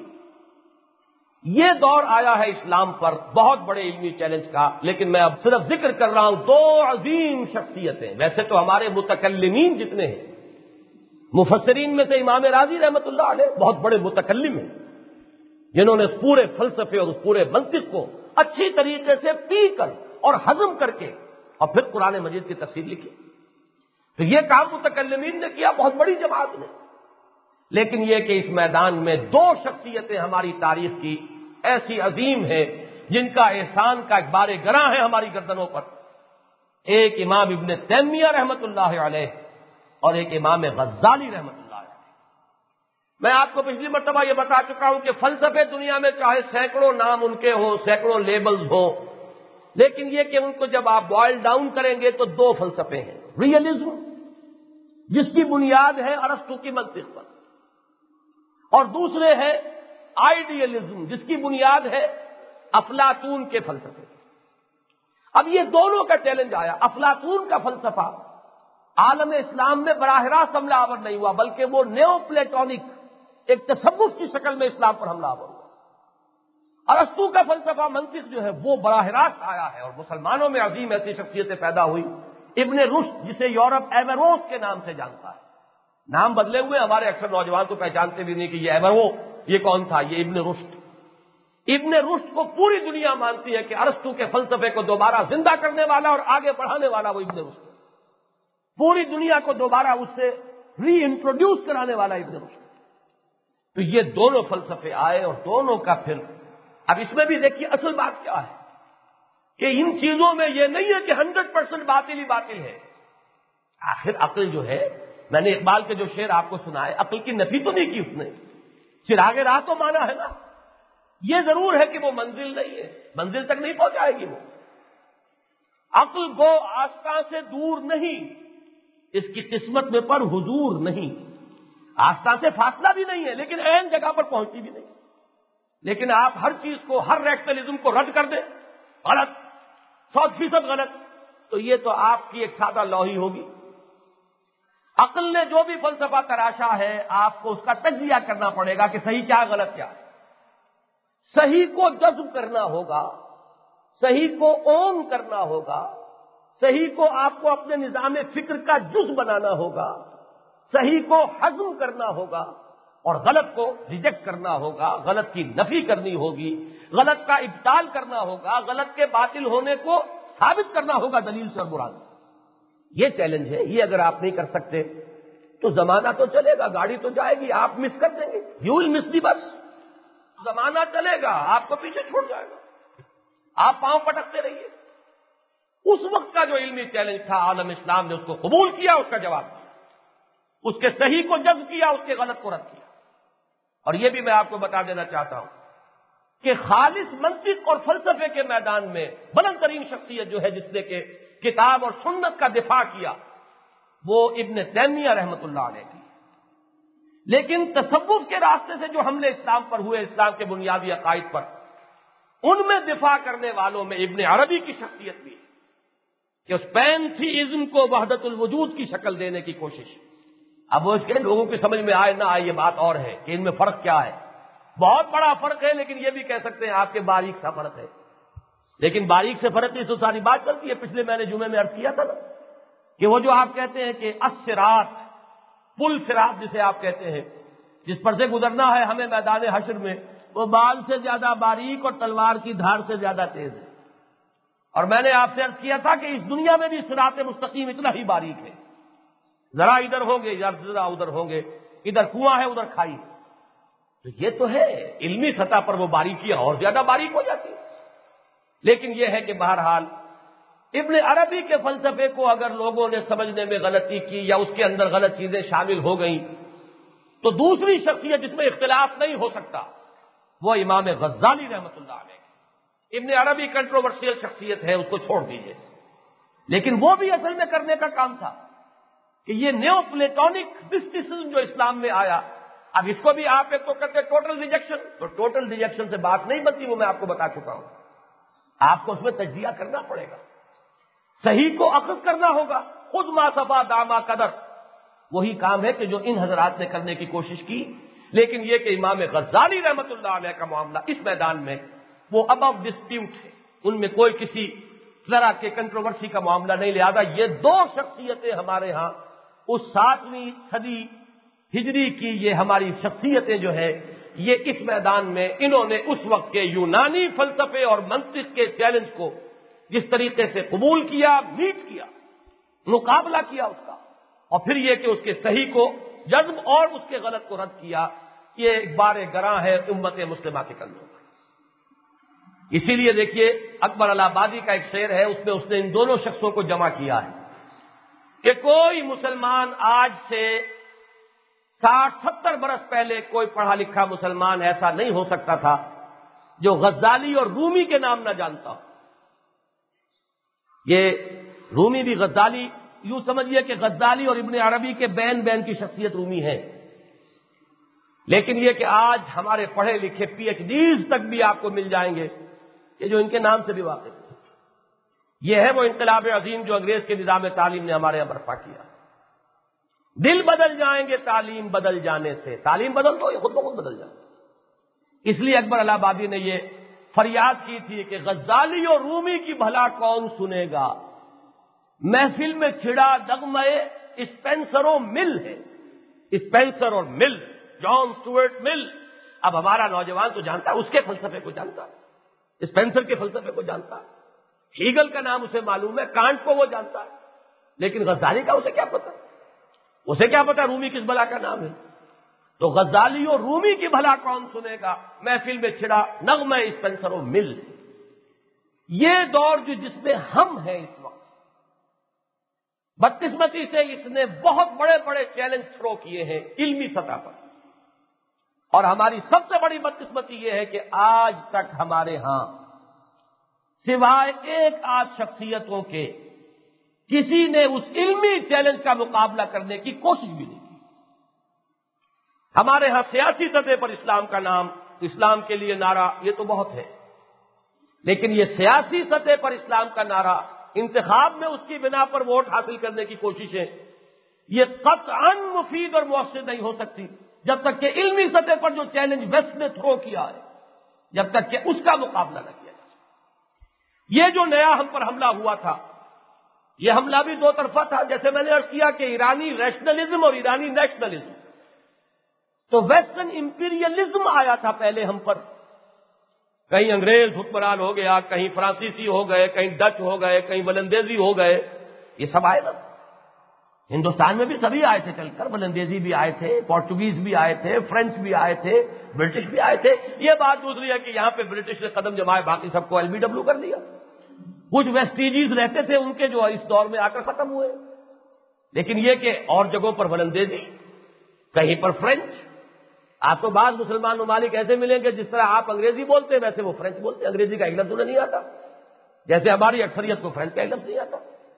یہ دور آیا ہے اسلام پر بہت بڑے علمی چیلنج کا، لیکن میں اب صرف ذکر کر رہا ہوں دو عظیم شخصیتیں۔ ویسے تو ہمارے متکلمین جتنے ہیں، مفسرین میں سے امام راضی رحمۃ اللہ علیہ بہت بڑے متکلم ہیں، جنہوں نے اس پورے فلسفے اور اس پورے منطق کو اچھی طریقے سے پی کر اور ہضم کر کے اور پھر قرآن مجید کی تفسیر لکھی۔ تو یہ کام متکلمین نے کیا، بہت بڑی جماعت نے۔ لیکن یہ کہ اس میدان میں دو شخصیتیں ہماری تاریخ کی ایسی عظیم ہیں جن کا احسان کا ایک بار گراں ہے ہماری گردنوں پر، ایک امام ابن تیمیہ رحمۃ اللہ علیہ اور ایک امام غزالی رحمۃ اللہ علیہ۔ میں آپ کو پچھلی مرتبہ یہ بتا چکا ہوں کہ فلسفے دنیا میں چاہے سینکڑوں نام ان کے ہوں، سینکڑوں لیبلز ہوں، لیکن یہ کہ ان کو جب آپ بوائل ڈاؤن کریں گے تو دو فلسفے ہیں، ریئلزم جس کی بنیاد ہے ارسطو کی منطق پر، اور دوسرے ہے آئیڈیلزم جس کی بنیاد ہے افلاطون کے فلسفے۔ اب یہ دونوں کا چیلنج آیا۔ افلاطون کا فلسفہ عالم اسلام میں براہ راست حملہ آور نہیں ہوا، بلکہ وہ نیو پلیٹونک ایک تصوف کی شکل میں اسلام پر حملہ آور ہوا، ارسطو کا فلسفہ منطق جو ہے وہ براہ راست آیا ہے، اور مسلمانوں میں عظیم ایسی شخصیتیں پیدا ہوئی. ابن رشد، جسے یورپ ایوروس کے نام سے جانتا ہے، نام بدلے ہوئے، ہمارے اکثر نوجوان تو پہچانتے بھی نہیں کہ یہ ایورو یہ کون تھا. یہ ابن رشد. ابن رشد کو پوری دنیا مانتی ہے کہ ارسطو کے فلسفے کو دوبارہ زندہ کرنے والا اور آگے بڑھانے والا وہ ابن رشد ہے. پوری دنیا کو دوبارہ اس سے ری انٹروڈیوس کرانے والا ابن رشد. تو یہ دونوں فلسفے آئے اور دونوں کا پھر اب اس میں بھی دیکھیے اصل بات کیا ہے کہ ان چیزوں میں یہ نہیں ہے کہ 100% باطل ہی باطل ہے. آخر عقل جو ہے، میں نے اقبال کے جو شعر آپ کو سنا ہے، عقل کی نفی تو نہیں کی اس نے، چراغ راہ تو مانا ہے نا. یہ ضرور ہے کہ وہ منزل نہیں ہے، منزل تک نہیں پہنچائے گی وہ. عقل کو آستان سے دور نہیں، اس کی قسمت میں پر حضور نہیں. آستان سے فاصلہ بھی نہیں ہے لیکن عین جگہ پر پہنچتی بھی نہیں. لیکن آپ ہر چیز کو، ہر ریشنلزم کو رد کر دیں، غلط، 100% غلط، تو یہ تو آپ کی ایک سادہ لوحی ہوگی. عقل نے جو بھی فلسفہ تراشا ہے، آپ کو اس کا تجزیہ کرنا پڑے گا کہ صحیح کیا غلط کیا ہے. صحیح کو جذب کرنا ہوگا، صحیح کو اون کرنا ہوگا، صحیح کو آپ کو اپنے نظام فکر کا جز بنانا ہوگا، صحیح کو ہضم کرنا ہوگا اور غلط کو ریجیکٹ کرنا ہوگا، غلط کی نفی کرنی ہوگی، غلط کا ابطال کرنا ہوگا، غلط کے باطل ہونے کو ثابت کرنا ہوگا دلیل سے اور برہان. یہ چیلنج ہے. یہ اگر آپ نہیں کر سکتے تو زمانہ تو چلے گا، گاڑی تو جائے گی، آپ مس کر دیں گے. یو ول مس دی بس. زمانہ چلے گا، آپ کو پیچھے چھوڑ جائے گا، آپ پاؤں پٹکتے رہیے. اس وقت کا جو علمی چیلنج تھا، عالم اسلام نے اس کو قبول کیا، اس کا جواب دیا، اس کے صحیح کو جذب کیا، اس کے غلط کو رد کیا. اور یہ بھی میں آپ کو بتا دینا چاہتا ہوں کہ خالص منطق اور فلسفے کے میدان میں بلند ترین شخصیت جو ہے جس نے کہ کتاب اور سنت کا دفاع کیا، وہ ابن تیمیہ رحمۃ اللہ علیہ کی. لیکن تصوف کے راستے سے جو حملے اسلام پر ہوئے، اسلام کے بنیادی عقائد پر، ان میں دفاع کرنے والوں میں ابن عربی کی شخصیت بھی ہے کہ اس پینتھیزم کو وحدت الوجود کی شکل دینے کی کوشش. اب وہ اس کے لوگوں کی سمجھ میں آئے نہ آئے یہ بات اور ہے کہ ان میں فرق کیا ہے. بہت بڑا فرق ہے، لیکن یہ بھی کہہ سکتے ہیں آپ کے باریک سا فرق ہے. لیکن باریک سے فرق کی تو ساری بات چلتی ہے. پچھلے میں نے جمعے میں عرض کیا تھا نا کہ وہ جو آپ کہتے ہیں کہ الصراط، پل صراط جسے آپ کہتے ہیں، جس پر سے گزرنا ہے ہمیں میدان حشر میں، وہ بال سے زیادہ باریک اور تلوار کی دھار سے زیادہ تیز ہے. اور میں نے آپ سے عرض کیا تھا کہ اس دنیا میں بھی صراط مستقیم اتنا ہی باریک ہے. ذرا ادھر ہوں گے، ذرا ادھر ہوں گے، ادھر کنواں ہے ادھر کھائی. تو یہ تو ہے علمی سطح پر وہ باریکیاں اور زیادہ باریک ہو جاتی ہے. لیکن یہ ہے کہ بہرحال ابن عربی کے فلسفے کو اگر لوگوں نے سمجھنے میں غلطی کی یا اس کے اندر غلط چیزیں شامل ہو گئیں تو دوسری شخصیت جس میں اختلاف نہیں ہو سکتا وہ امام غزالی رحمۃ اللہ علیہ. ابن عربی کنٹروورشیل شخصیت ہے، اس کو چھوڑ دیجئے. لیکن وہ بھی اصل میں کرنے کا کام تھا کہ یہ نیو پلیٹونک مسٹیسزم جو اسلام میں آیا، اب اس کو بھی آپ ایک تو کرتے ٹوٹل ریجیکشن، تو ٹوٹل ریجیکشن سے بات نہیں بنتی، وہ میں آپ کو بتا چکا ہوں. آپ کو اس میں تجزیہ کرنا پڑے گا، صحیح کو اخذ کرنا ہوگا. خود ما صفا داما قدر، وہی کام ہے کہ جو ان حضرات نے کرنے کی کوشش کی. لیکن یہ کہ امام غزالی رحمۃ اللہ علیہ کا معاملہ اس میدان میں وہ ابو ڈسپیوٹ ہے، ان میں کوئی کسی طرح کے کنٹروورسی کا معاملہ نہیں. لہذا یہ دو شخصیتیں ہمارے ہاں اس 7ویں صدی ہجری کی یہ ہماری شخصیتیں جو ہے یہ اس میدان میں انہوں نے اس وقت کے یونانی فلسفے اور منطق کے چیلنج کو جس طریقے سے قبول کیا، میٹ کیا، مقابلہ کیا اس کا، اور پھر یہ کہ اس کے صحیح کو جذب اور اس کے غلط کو رد کیا، یہ ایک بار گراں ہے امت مسلمہ کے کندھوں پر. اسی لیے دیکھیے اکبر الہ آبادی کا ایک شعر ہے، اس میں اس نے ان دونوں شخصوں کو جمع کیا ہے کہ کوئی مسلمان آج سے 60-70 برس پہلے کوئی پڑھا لکھا مسلمان ایسا نہیں ہو سکتا تھا جو غزالی اور رومی کے نام نہ جانتا ہو. یہ رومی بھی غزالی، یوں سمجھیے کہ غزالی اور ابن عربی کے بین کی شخصیت رومی ہے. لیکن یہ کہ آج ہمارے پڑھے لکھے پی ایچ ڈیز تک بھی آپ کو مل جائیں گے کہ جو ان کے نام سے بھی واقف ہے. یہ ہے وہ انقلاب عظیم جو انگریز کے نظام تعلیم نے ہمارے یہاں برپا کیا. دل بدل جائیں گے تعلیم بدل جانے سے، تعلیم بدل دو یہ خود بخود بدل جائے. اس لیے اکبر الہ آبادی نے یہ فریاد کی تھی کہ غزالی اور رومی کی بھلا کون سنے گا، محفل میں چھڑا نغمہ اسپینسر و مل ہے، اسپینسر اور مل، جان سٹوئرٹ مل۔ اب ہمارا نوجوان تو جانتا ہے، اس کے فلسفے کو جانتا ہے، اسپینسر کے فلسفے کو جانتا ہے، ہیگل کا نام اسے معلوم ہے، کانٹ کو وہ جانتا ہے، لیکن غزالی کا اسے کیا پتا؟ اسے کیا پتا رومی کس بلا کا نام ہے؟ تو غزالی اور رومی کی بھلا کون سنے گا، محفل میں چھڑا نغمہ اسپینسر و مل۔ یہ دور جس میں ہم ہیں اس وقت، بدقسمتی سے اس نے بہت بڑے بڑے چیلنج تھرو کیے ہیں علمی سطح پر، اور ہماری سب سے بڑی بدقسمتی یہ ہے کہ آج تک ہمارے ہاں سوائے ایک آدھ شخصیتوں کے کسی نے اس علمی چیلنج کا مقابلہ کرنے کی کوشش بھی نہیں کی۔ ہمارے ہاں سیاسی سطح پر اسلام کا نام، اسلام کے لیے نعرہ، یہ تو بہت ہے، لیکن یہ سیاسی سطح پر اسلام کا نعرہ، انتخاب میں اس کی بنا پر ووٹ حاصل کرنے کی کوششیں، یہ قطعاً مفید اور مؤثر نہیں ہو سکتی جب تک کہ علمی سطح پر جو چیلنج ویسٹ نے تھرو کیا ہے، جب تک کہ اس کا مقابلہ نہ کیا جائے۔ یہ جو نیا ہم پر حملہ ہوا تھا، یہ حملہ بھی دو طرفہ تھا، جیسے میں نے عرض کیا کہ ایرانی ریشنلزم اور ایرانی نیشنلزم۔ تو ویسٹرن امپیریلزم آیا تھا پہلے ہم پر، کہیں انگریز حکمران ہو گیا، کہیں فرانسیسی ہو گئے، کہیں ڈچ ہو گئے، کہیں ولندیزی ہو گئے، یہ سب آئے نا۔ ہندوستان میں بھی سبھی آئے تھے چل کر، ولندیزی بھی آئے تھے، پورچوگیز بھی آئے تھے، فرینچ بھی آئے تھے، برٹش بھی آئے تھے۔ یہ بات دوسری ہے کہ یہاں پہ برٹش نے قدم جمائے، باقی سب کو LBW کر دیا۔ کچھ ویسٹیجیز رہتے تھے ان کے جو اس دور میں آ کر ختم ہوئے، لیکن یہ کہ اور جگہوں پر ولندیزی، کہیں پر فرینچ۔ آپ کو بعض مسلمان ممالک ایسے ملیں گے جس طرح آپ انگریزی بولتے ہیں ویسے وہ فرینچ بولتے ہیں، انگریزی کا ایک لفظ انہیں نہیں آتا، جیسے ہماری اکثریت کو فرینچ کا ایک لفظ نہیں آتا۔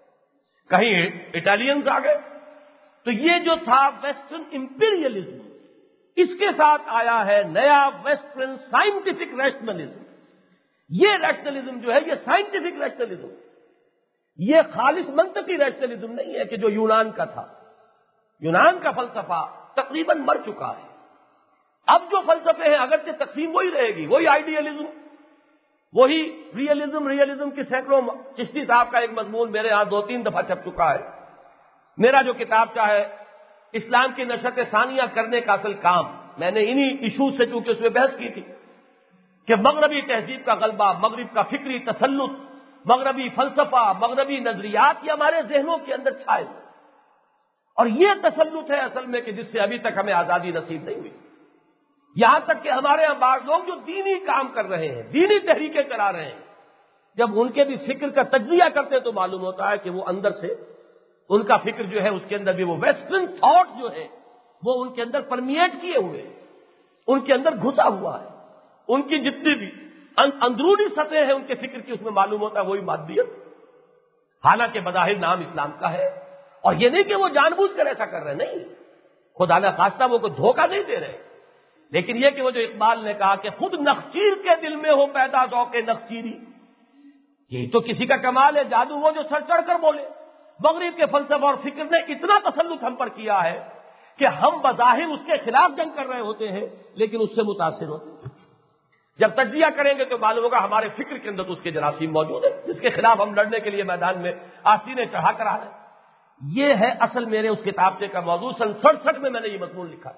کہیں اٹالینز آ گئے۔ تو یہ جو تھا ویسٹرن امپیریلزم، اس کے ساتھ آیا ہے نیا ویسٹرن سائنٹیفک ریشنلزم۔ یہ ریشنلزم جو ہے یہ سائنٹیفک ریشنلزم، یہ خالص منطقی ریشنلزم نہیں ہے کہ جو یونان کا تھا۔ یونان کا فلسفہ تقریباً مر چکا ہے۔ اب جو فلسفے ہیں اگرچہ تقسیم وہی رہے گی، وہی آئیڈیلزم، وہی ریئلزم کی سینکڑوں۔ چشتی صاحب کا ایک مضمون میرے ہاں 2-3 دفعہ چھپ چکا ہے۔ میرا جو کتاب ہے اسلام کی نشرت ثانیہ کرنے کا اصل کام، میں نے انہی ایشوز سے چونکہ اس میں بحث کی تھی کہ مغربی تہذیب کا غلبہ، مغرب کا فکری تسلط، مغربی فلسفہ، مغربی نظریات یہ ہمارے ذہنوں کے اندر چھائے ہوئے، اور یہ تسلط ہے اصل میں کہ جس سے ابھی تک ہمیں آزادی نصیب نہیں ہوئی۔ یہاں تک کہ ہمارے یہاں بعض لوگ جو دینی کام کر رہے ہیں، دینی تحریکیں چلا رہے ہیں، جب ان کے بھی فکر کا تجزیہ کرتے تو معلوم ہوتا ہے کہ وہ اندر سے ان کا فکر جو ہے اس کے اندر بھی وہ ویسٹرن تھاٹ جو ہے وہ ان کے اندر پرمیٹ کیے ہوئے، ان کے اندر گھسا ہوا ہے۔ ان کی جتنی بھی اندرونی سطح ہے ان کے فکر کی، اس میں معلوم ہوتا ہے وہی مادیت، حالانکہ بظاہر نام اسلام کا ہے۔ اور یہ نہیں کہ وہ جان بوجھ کر ایسا کر رہے، نہیں، خدا نہ خواستہ وہ کوئی دھوکہ نہیں دے رہے، لیکن یہ کہ وہ جو اقبال نے کہا کہ خود نخچیر کے دل میں ہو پیدا ذوق نخچیری، یہی تو کسی کا کمال ہے، جادو وہ جو سر چڑھ کر بولے۔ مغرب کے فلسفہ اور فکر نے اتنا تسلط ہم پر کیا ہے کہ ہم بظاہر اس کے خلاف جنگ کر رہے ہوتے ہیں لیکن اس سے متاثر ہوتے ہیں۔ جب تجزیہ کریں گے تو معلوم ہوگا ہمارے فکر کے اندر تو اس کے جراثیم موجود ہیں جس کے خلاف ہم لڑنے کے لیے میدان میں آستینیں چڑھا کر آ رہے ہیں۔ یہ ہے اصل میرے اس کتابچے کا موضوع۔ 67 میں نے یہ مضمون لکھا،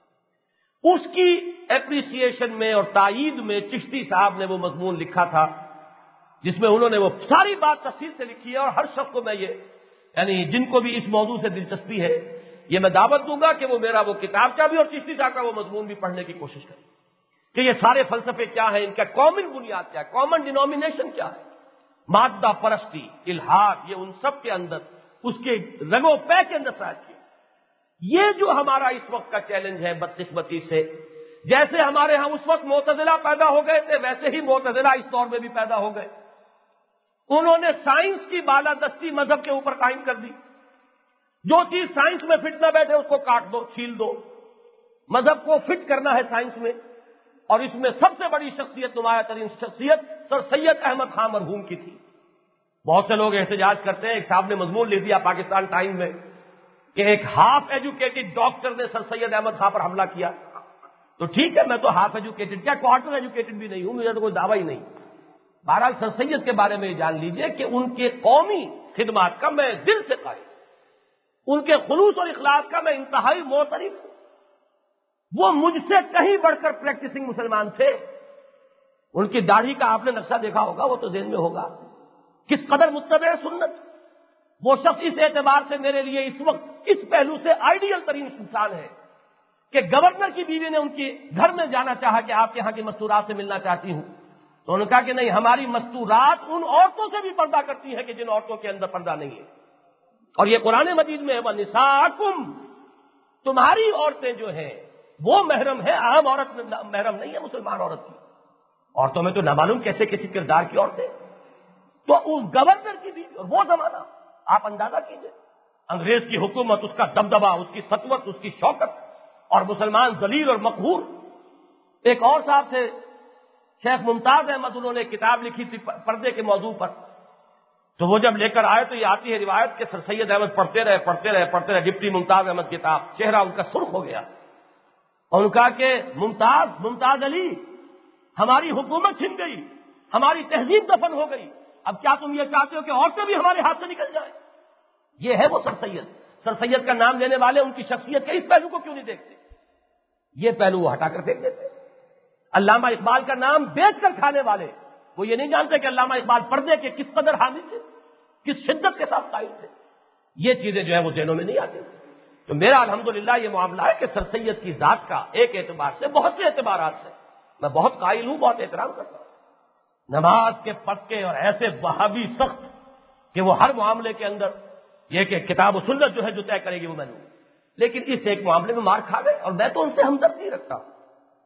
اس کی اپریسیشن میں اور تائید میں چشتی صاحب نے وہ مضمون لکھا تھا جس میں انہوں نے وہ ساری بات تفصیل سے لکھی ہے، اور ہر شخص کو میں یہ یعنی جن کو بھی اس موضوع سے دلچسپی ہے یہ میں دعوت دوں گا کہ وہ میرا وہ کتابچہ بھی اور چشتی صاحب کا وہ مضمون بھی پڑھنے کی کوشش کریں کہ یہ سارے فلسفے کیا ہیں، ان کا کامن بنیاد کیا ہے، کامن ڈینومینیشن کیا ہے۔ مادہ پرستی، الحاد، یہ ان سب کے اندر اس کے رگ و پے کے اندر ساتھ کیا۔ یہ جو ہمارا اس وقت کا چیلنج ہے بدقسمتی سے، جیسے ہمارے ہاں اس وقت معتزلہ پیدا ہو گئے تھے ویسے ہی معتزلہ اس دور میں بھی پیدا ہو گئے۔ انہوں نے سائنس کی بالادستی مذہب کے اوپر قائم کر دی۔ جو چیز سائنس میں فٹ نہ بیٹھے اس کو کاٹ دو، چھیل دو۔ مذہب کو فٹ کرنا ہے سائنس میں، اور اس میں سب سے بڑی شخصیت، نمایاں ترین شخصیت سر سید احمد خان مرحوم کی تھی۔ بہت سے لوگ احتجاج کرتے ہیں، ایک صاحب نے مضمون لکھ دیا پاکستان ٹائم میں کہ ایک ہاف ایجوکیٹڈ ڈاکٹر نے سر سید احمد خان پر حملہ کیا۔ تو ٹھیک ہے، میں تو ہاف ایجوکیٹڈ کیا کوارٹر ایجوکیٹڈ بھی نہیں ہوں، مجھے تو کوئی دعویٰ ہی نہیں۔ بہرحال سر سید کے بارے میں یہ جان لیجئے کہ ان کے قومی خدمات کا میں دل سے قائل، ان کے خلوص اور اخلاص کا میں انتہائی معترف ہوں۔ وہ مجھ سے کہیں بڑھ کر پریکٹسنگ مسلمان تھے۔ ان کی داڑھی کا آپ نے نقشہ دیکھا ہوگا، وہ تو ذہن میں ہوگا، کس قدر متبع سنت۔ وہ شخص اس اعتبار سے میرے لیے اس وقت اس پہلو سے آئیڈیل ترین انسان ہے کہ گورنر کی بیوی نے ان کے گھر میں جانا چاہا کہ آپ کے یہاں کی مستورات سے ملنا چاہتی ہوں، تو انہوں نے کہا کہ نہیں، ہماری مستورات ان عورتوں سے بھی پردہ کرتی ہیں کہ جن عورتوں کے اندر پردہ نہیں ہے۔ اور یہ قرآن مجید میں ہے وَنِسَاءَکُمْ، تمہاری عورتیں جو ہیں وہ محرم ہے، عام عورت محرم نہیں ہے مسلمان عورت کی۔ عورتوں میں تو نامعلوم کیسے کسی کردار کی عورتیں، تو اس گورنر کی بھی، اور وہ زمانہ آپ اندازہ کیجئے، انگریز کی حکومت، اس کا دبدبہ، اس کی سطوت، اس کی شوکت، اور مسلمان ذلیل اور مقہور۔ ایک اور صاحب تھے شیخ ممتاز احمد، انہوں نے کتاب لکھی تھی پردے کے موضوع پر، تو وہ جب لے کر آئے تو یہ آتی ہے روایت کہ سر سید احمد پڑھتے رہے ڈپٹی ممتاز احمد کتاب، چہرہ ان کا سرخ ہو گیا، اور ان کا کہ ممتاز علی، ہماری حکومت چھن گئی، ہماری تہذیب دفن ہو گئی، اب کیا تم یہ چاہتے ہو کہ عورتیں بھی ہمارے ہاتھ سے نکل جائیں؟ یہ ہے وہ سر سید۔ سر سید کا نام لینے والے ان کی شخصیت کے اس پہلو کو کیوں نہیں دیکھتے؟ یہ پہلو وہ ہٹا کر پھینک دیتے۔ علامہ اقبال کا نام بیچ کر کھانے والے، وہ یہ نہیں جانتے کہ علامہ اقبال پردے کے کس قدر حامی تھے، کس شدت کے ساتھ قائل تھے۔ یہ چیزیں جو ہے وہ ذہنوں میں نہیں آتی۔ تو میرا الحمدللہ یہ معاملہ ہے کہ سر سید کی ذات کا ایک اعتبار سے، بہت سے اعتبارات سے میں بہت قائل ہوں، بہت احترام کرتا ہوں۔ نماز کے پکے اور ایسے وہابی سخت کہ وہ ہر معاملے کے اندر یہ کہ کتاب و سنت جو ہے جو طے کرے گی وہ میں لوں، لیکن اس ایک معاملے میں مار کھا گئے، اور میں تو ان سے ہمدردی رکھتا ہوں۔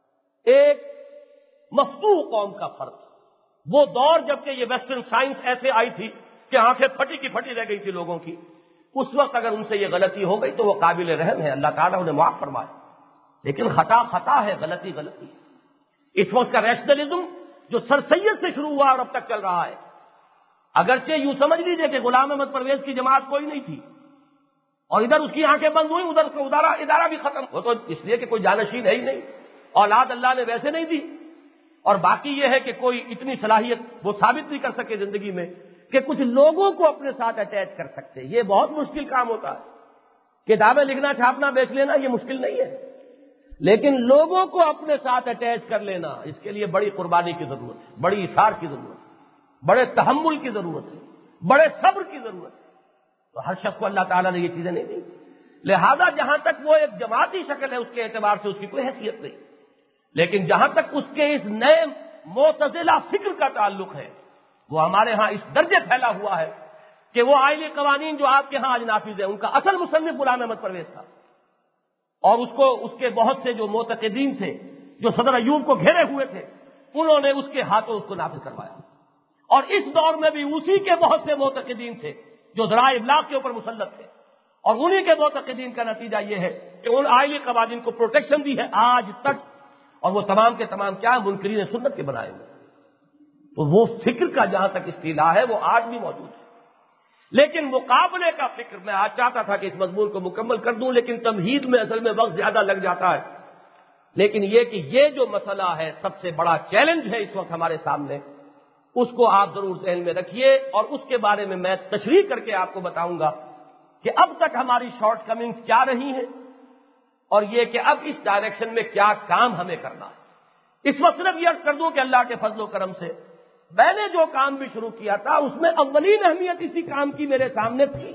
ایک مفتوح قوم کا فرق، وہ دور جب کہ یہ ویسٹرن سائنس ایسے آئی تھی کہ آنکھیں پھٹی کی پھٹی رہ گئی تھی لوگوں کی، اس وقت اگر ان سے یہ غلطی ہو گئی تو وہ قابل رحم ہے، اللہ تعالیٰ انہیں معاف فرمائے، لیکن خطا خطا ہے، غلطی غلطی ہے۔ اس وقت کا ریشنلزم جو سر سید سے شروع ہوا اور اب تک چل رہا ہے، اگرچہ یوں سمجھ لیجئے کہ غلام احمد پرویز کی جماعت کوئی نہیں تھی، اور ادھر اس کی آنکھیں بند ہوئی، ادھر کا ادارہ بھی ختم، وہ تو اس لیے کہ کوئی جانشین ہے ہی نہیں، اولاد اللہ نے ویسے نہیں دی، اور باقی یہ ہے کہ کوئی اتنی صلاحیت وہ ثابت نہیں کر سکے زندگی میں کہ کچھ لوگوں کو اپنے ساتھ اٹیچ کر سکتے۔ یہ بہت مشکل کام ہوتا ہے، کتابیں لکھنا چھاپنا بیچ لینا یہ مشکل نہیں ہے، لیکن لوگوں کو اپنے ساتھ اٹیچ کر لینا، اس کے لیے بڑی قربانی کی ضرورت ہے، بڑی ایثار کی ضرورت ہے، بڑے تحمل کی ضرورت ہے، بڑے صبر کی ضرورت ہے۔ تو ہر شخص کو اللہ تعالیٰ نے یہ چیزیں نہیں دی، لہذا جہاں تک وہ ایک جماعتی شکل ہے اس کے اعتبار سے اس کی کوئی حیثیت نہیں، لیکن جہاں تک اس کے اس نئے معتزلہ فکر کا تعلق ہے، وہ ہمارے ہاں اس درجے پھیلا ہوا ہے کہ وہ آئلی قوانین جو آپ کے ہاں آج نافذ ہیں ان کا اصل مصنف غلام احمد پرویز تھا، اور اس کے بہت سے جو معتقدین تھے جو صدر ایوب کو گھیرے ہوئے تھے، انہوں نے اس کے ہاتھوں اس کو نافذ کروایا، اور اس دور میں بھی اسی کے بہت سے معتقدین تھے جو ذرائع ابلاغ کے اوپر مسلط تھے، اور انہی کے معتقدین کا نتیجہ یہ ہے کہ ان آئلی قوانین کو پروٹیکشن دی ہے آج تک، اور وہ تمام کے تمام کیا منکرین سنت کے بنائے ہوئے۔ تو وہ فکر کا جہاں تک استیلاء ہے وہ آج بھی موجود ہے، لیکن مقابلے کا فکر میں آج چاہتا تھا کہ اس مضمون کو مکمل کر دوں، لیکن تمہید میں اصل میں وقت زیادہ لگ جاتا ہے، لیکن یہ کہ یہ جو مسئلہ ہے سب سے بڑا چیلنج ہے اس وقت ہمارے سامنے، اس کو آپ ضرور ذہن میں رکھیے، اور اس کے بارے میں میں تشریح کر کے آپ کو بتاؤں گا کہ اب تک ہماری شارٹ کمنگز کیا رہی ہیں، اور یہ کہ اب اس ڈائریکشن میں کیا کام ہمیں کرنا ہے۔ اس وقت صرف یہ عرض کر دوں کہ اللہ کے فضل و کرم سے میں نے جو کام بھی شروع کیا تھا اس میں اولین اہمیت اسی کام کی میرے سامنے تھی۔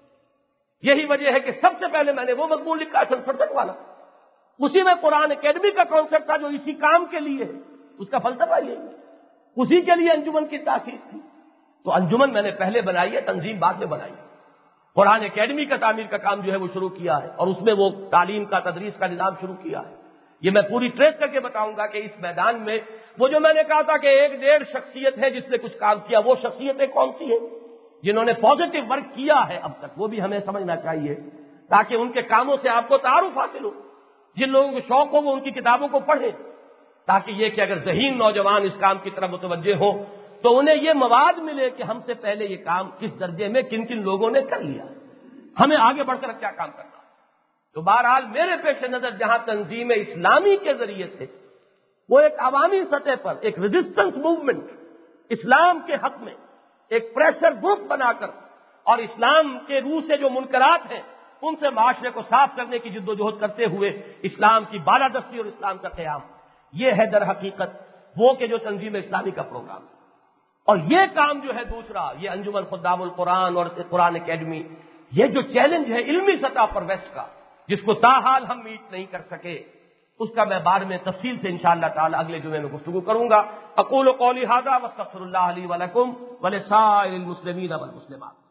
یہی وجہ ہے کہ سب سے پہلے میں نے وہ مضمون لکھا سن 67 والا، اسی میں قرآن اکیڈمی کا کانسیپٹ تھا جو اسی کام کے لیے ہے، اس کا فلسفہ یہی ہے، اسی کے لیے انجمن کی تاسیس تھی۔ تو انجمن میں نے پہلے بنائی ہے، تنظیم بعد میں بنائی ہے۔ قرآن اکیڈمی کا تعمیر کا کام جو ہے وہ شروع کیا ہے، اور اس میں وہ تعلیم کا تدریس کا نظام شروع کیا ہے۔ یہ میں پوری ٹریس کر کے بتاؤں گا کہ اس میدان میں وہ جو میں نے کہا تھا کہ 1-1.5 شخصیت ہے جس نے کچھ کام کیا، وہ شخصیتیں کون سی ہیں جنہوں نے پازیٹو ورک کیا ہے اب تک، وہ بھی ہمیں سمجھنا چاہیے تاکہ ان کے کاموں سے آپ کو تعارف حاصل ہو، جن لوگوں کو شوق ہو وہ ان کی کتابوں کو پڑھیں، تاکہ یہ کہ اگر ذہین نوجوان اس کام کی طرف متوجہ ہو تو انہیں یہ مواد ملے کہ ہم سے پہلے یہ کام کس درجے میں کن کن لوگوں نے کر لیا، ہمیں آگے بڑھ کر کیا کام کرنا۔ تو بہرحال میرے پیش نظر جہاں تنظیم اسلامی کے ذریعے سے وہ ایک عوامی سطح پر ایک ریزسٹنس موومنٹ اسلام کے حق میں ایک پریشر گروپ بنا کر اور اسلام کے روح سے جو منکرات ہیں ان سے معاشرے کو صاف کرنے کی جدوجہد کرتے ہوئے اسلام کی بالادستی اور اسلام کا قیام، یہ ہے در حقیقت وہ کہ جو تنظیم اسلامی کا پروگرام۔ اور یہ کام جو ہے دوسرا، یہ انجمن خدام القرآن اور قرآن اکیڈمی، یہ جو چیلنج ہے علمی سطح پر ویسٹ کا، جس کو تاحال ہم میٹ نہیں کر سکے، اس کا میں بعد میں تفصیل سے انشاءاللہ تعالی اگلے جمعے میں گفتگو کروں گا۔ اقول قولی ھذا واستغفر اللہ لی ولکم ولسائر المسلمین والمسلمات۔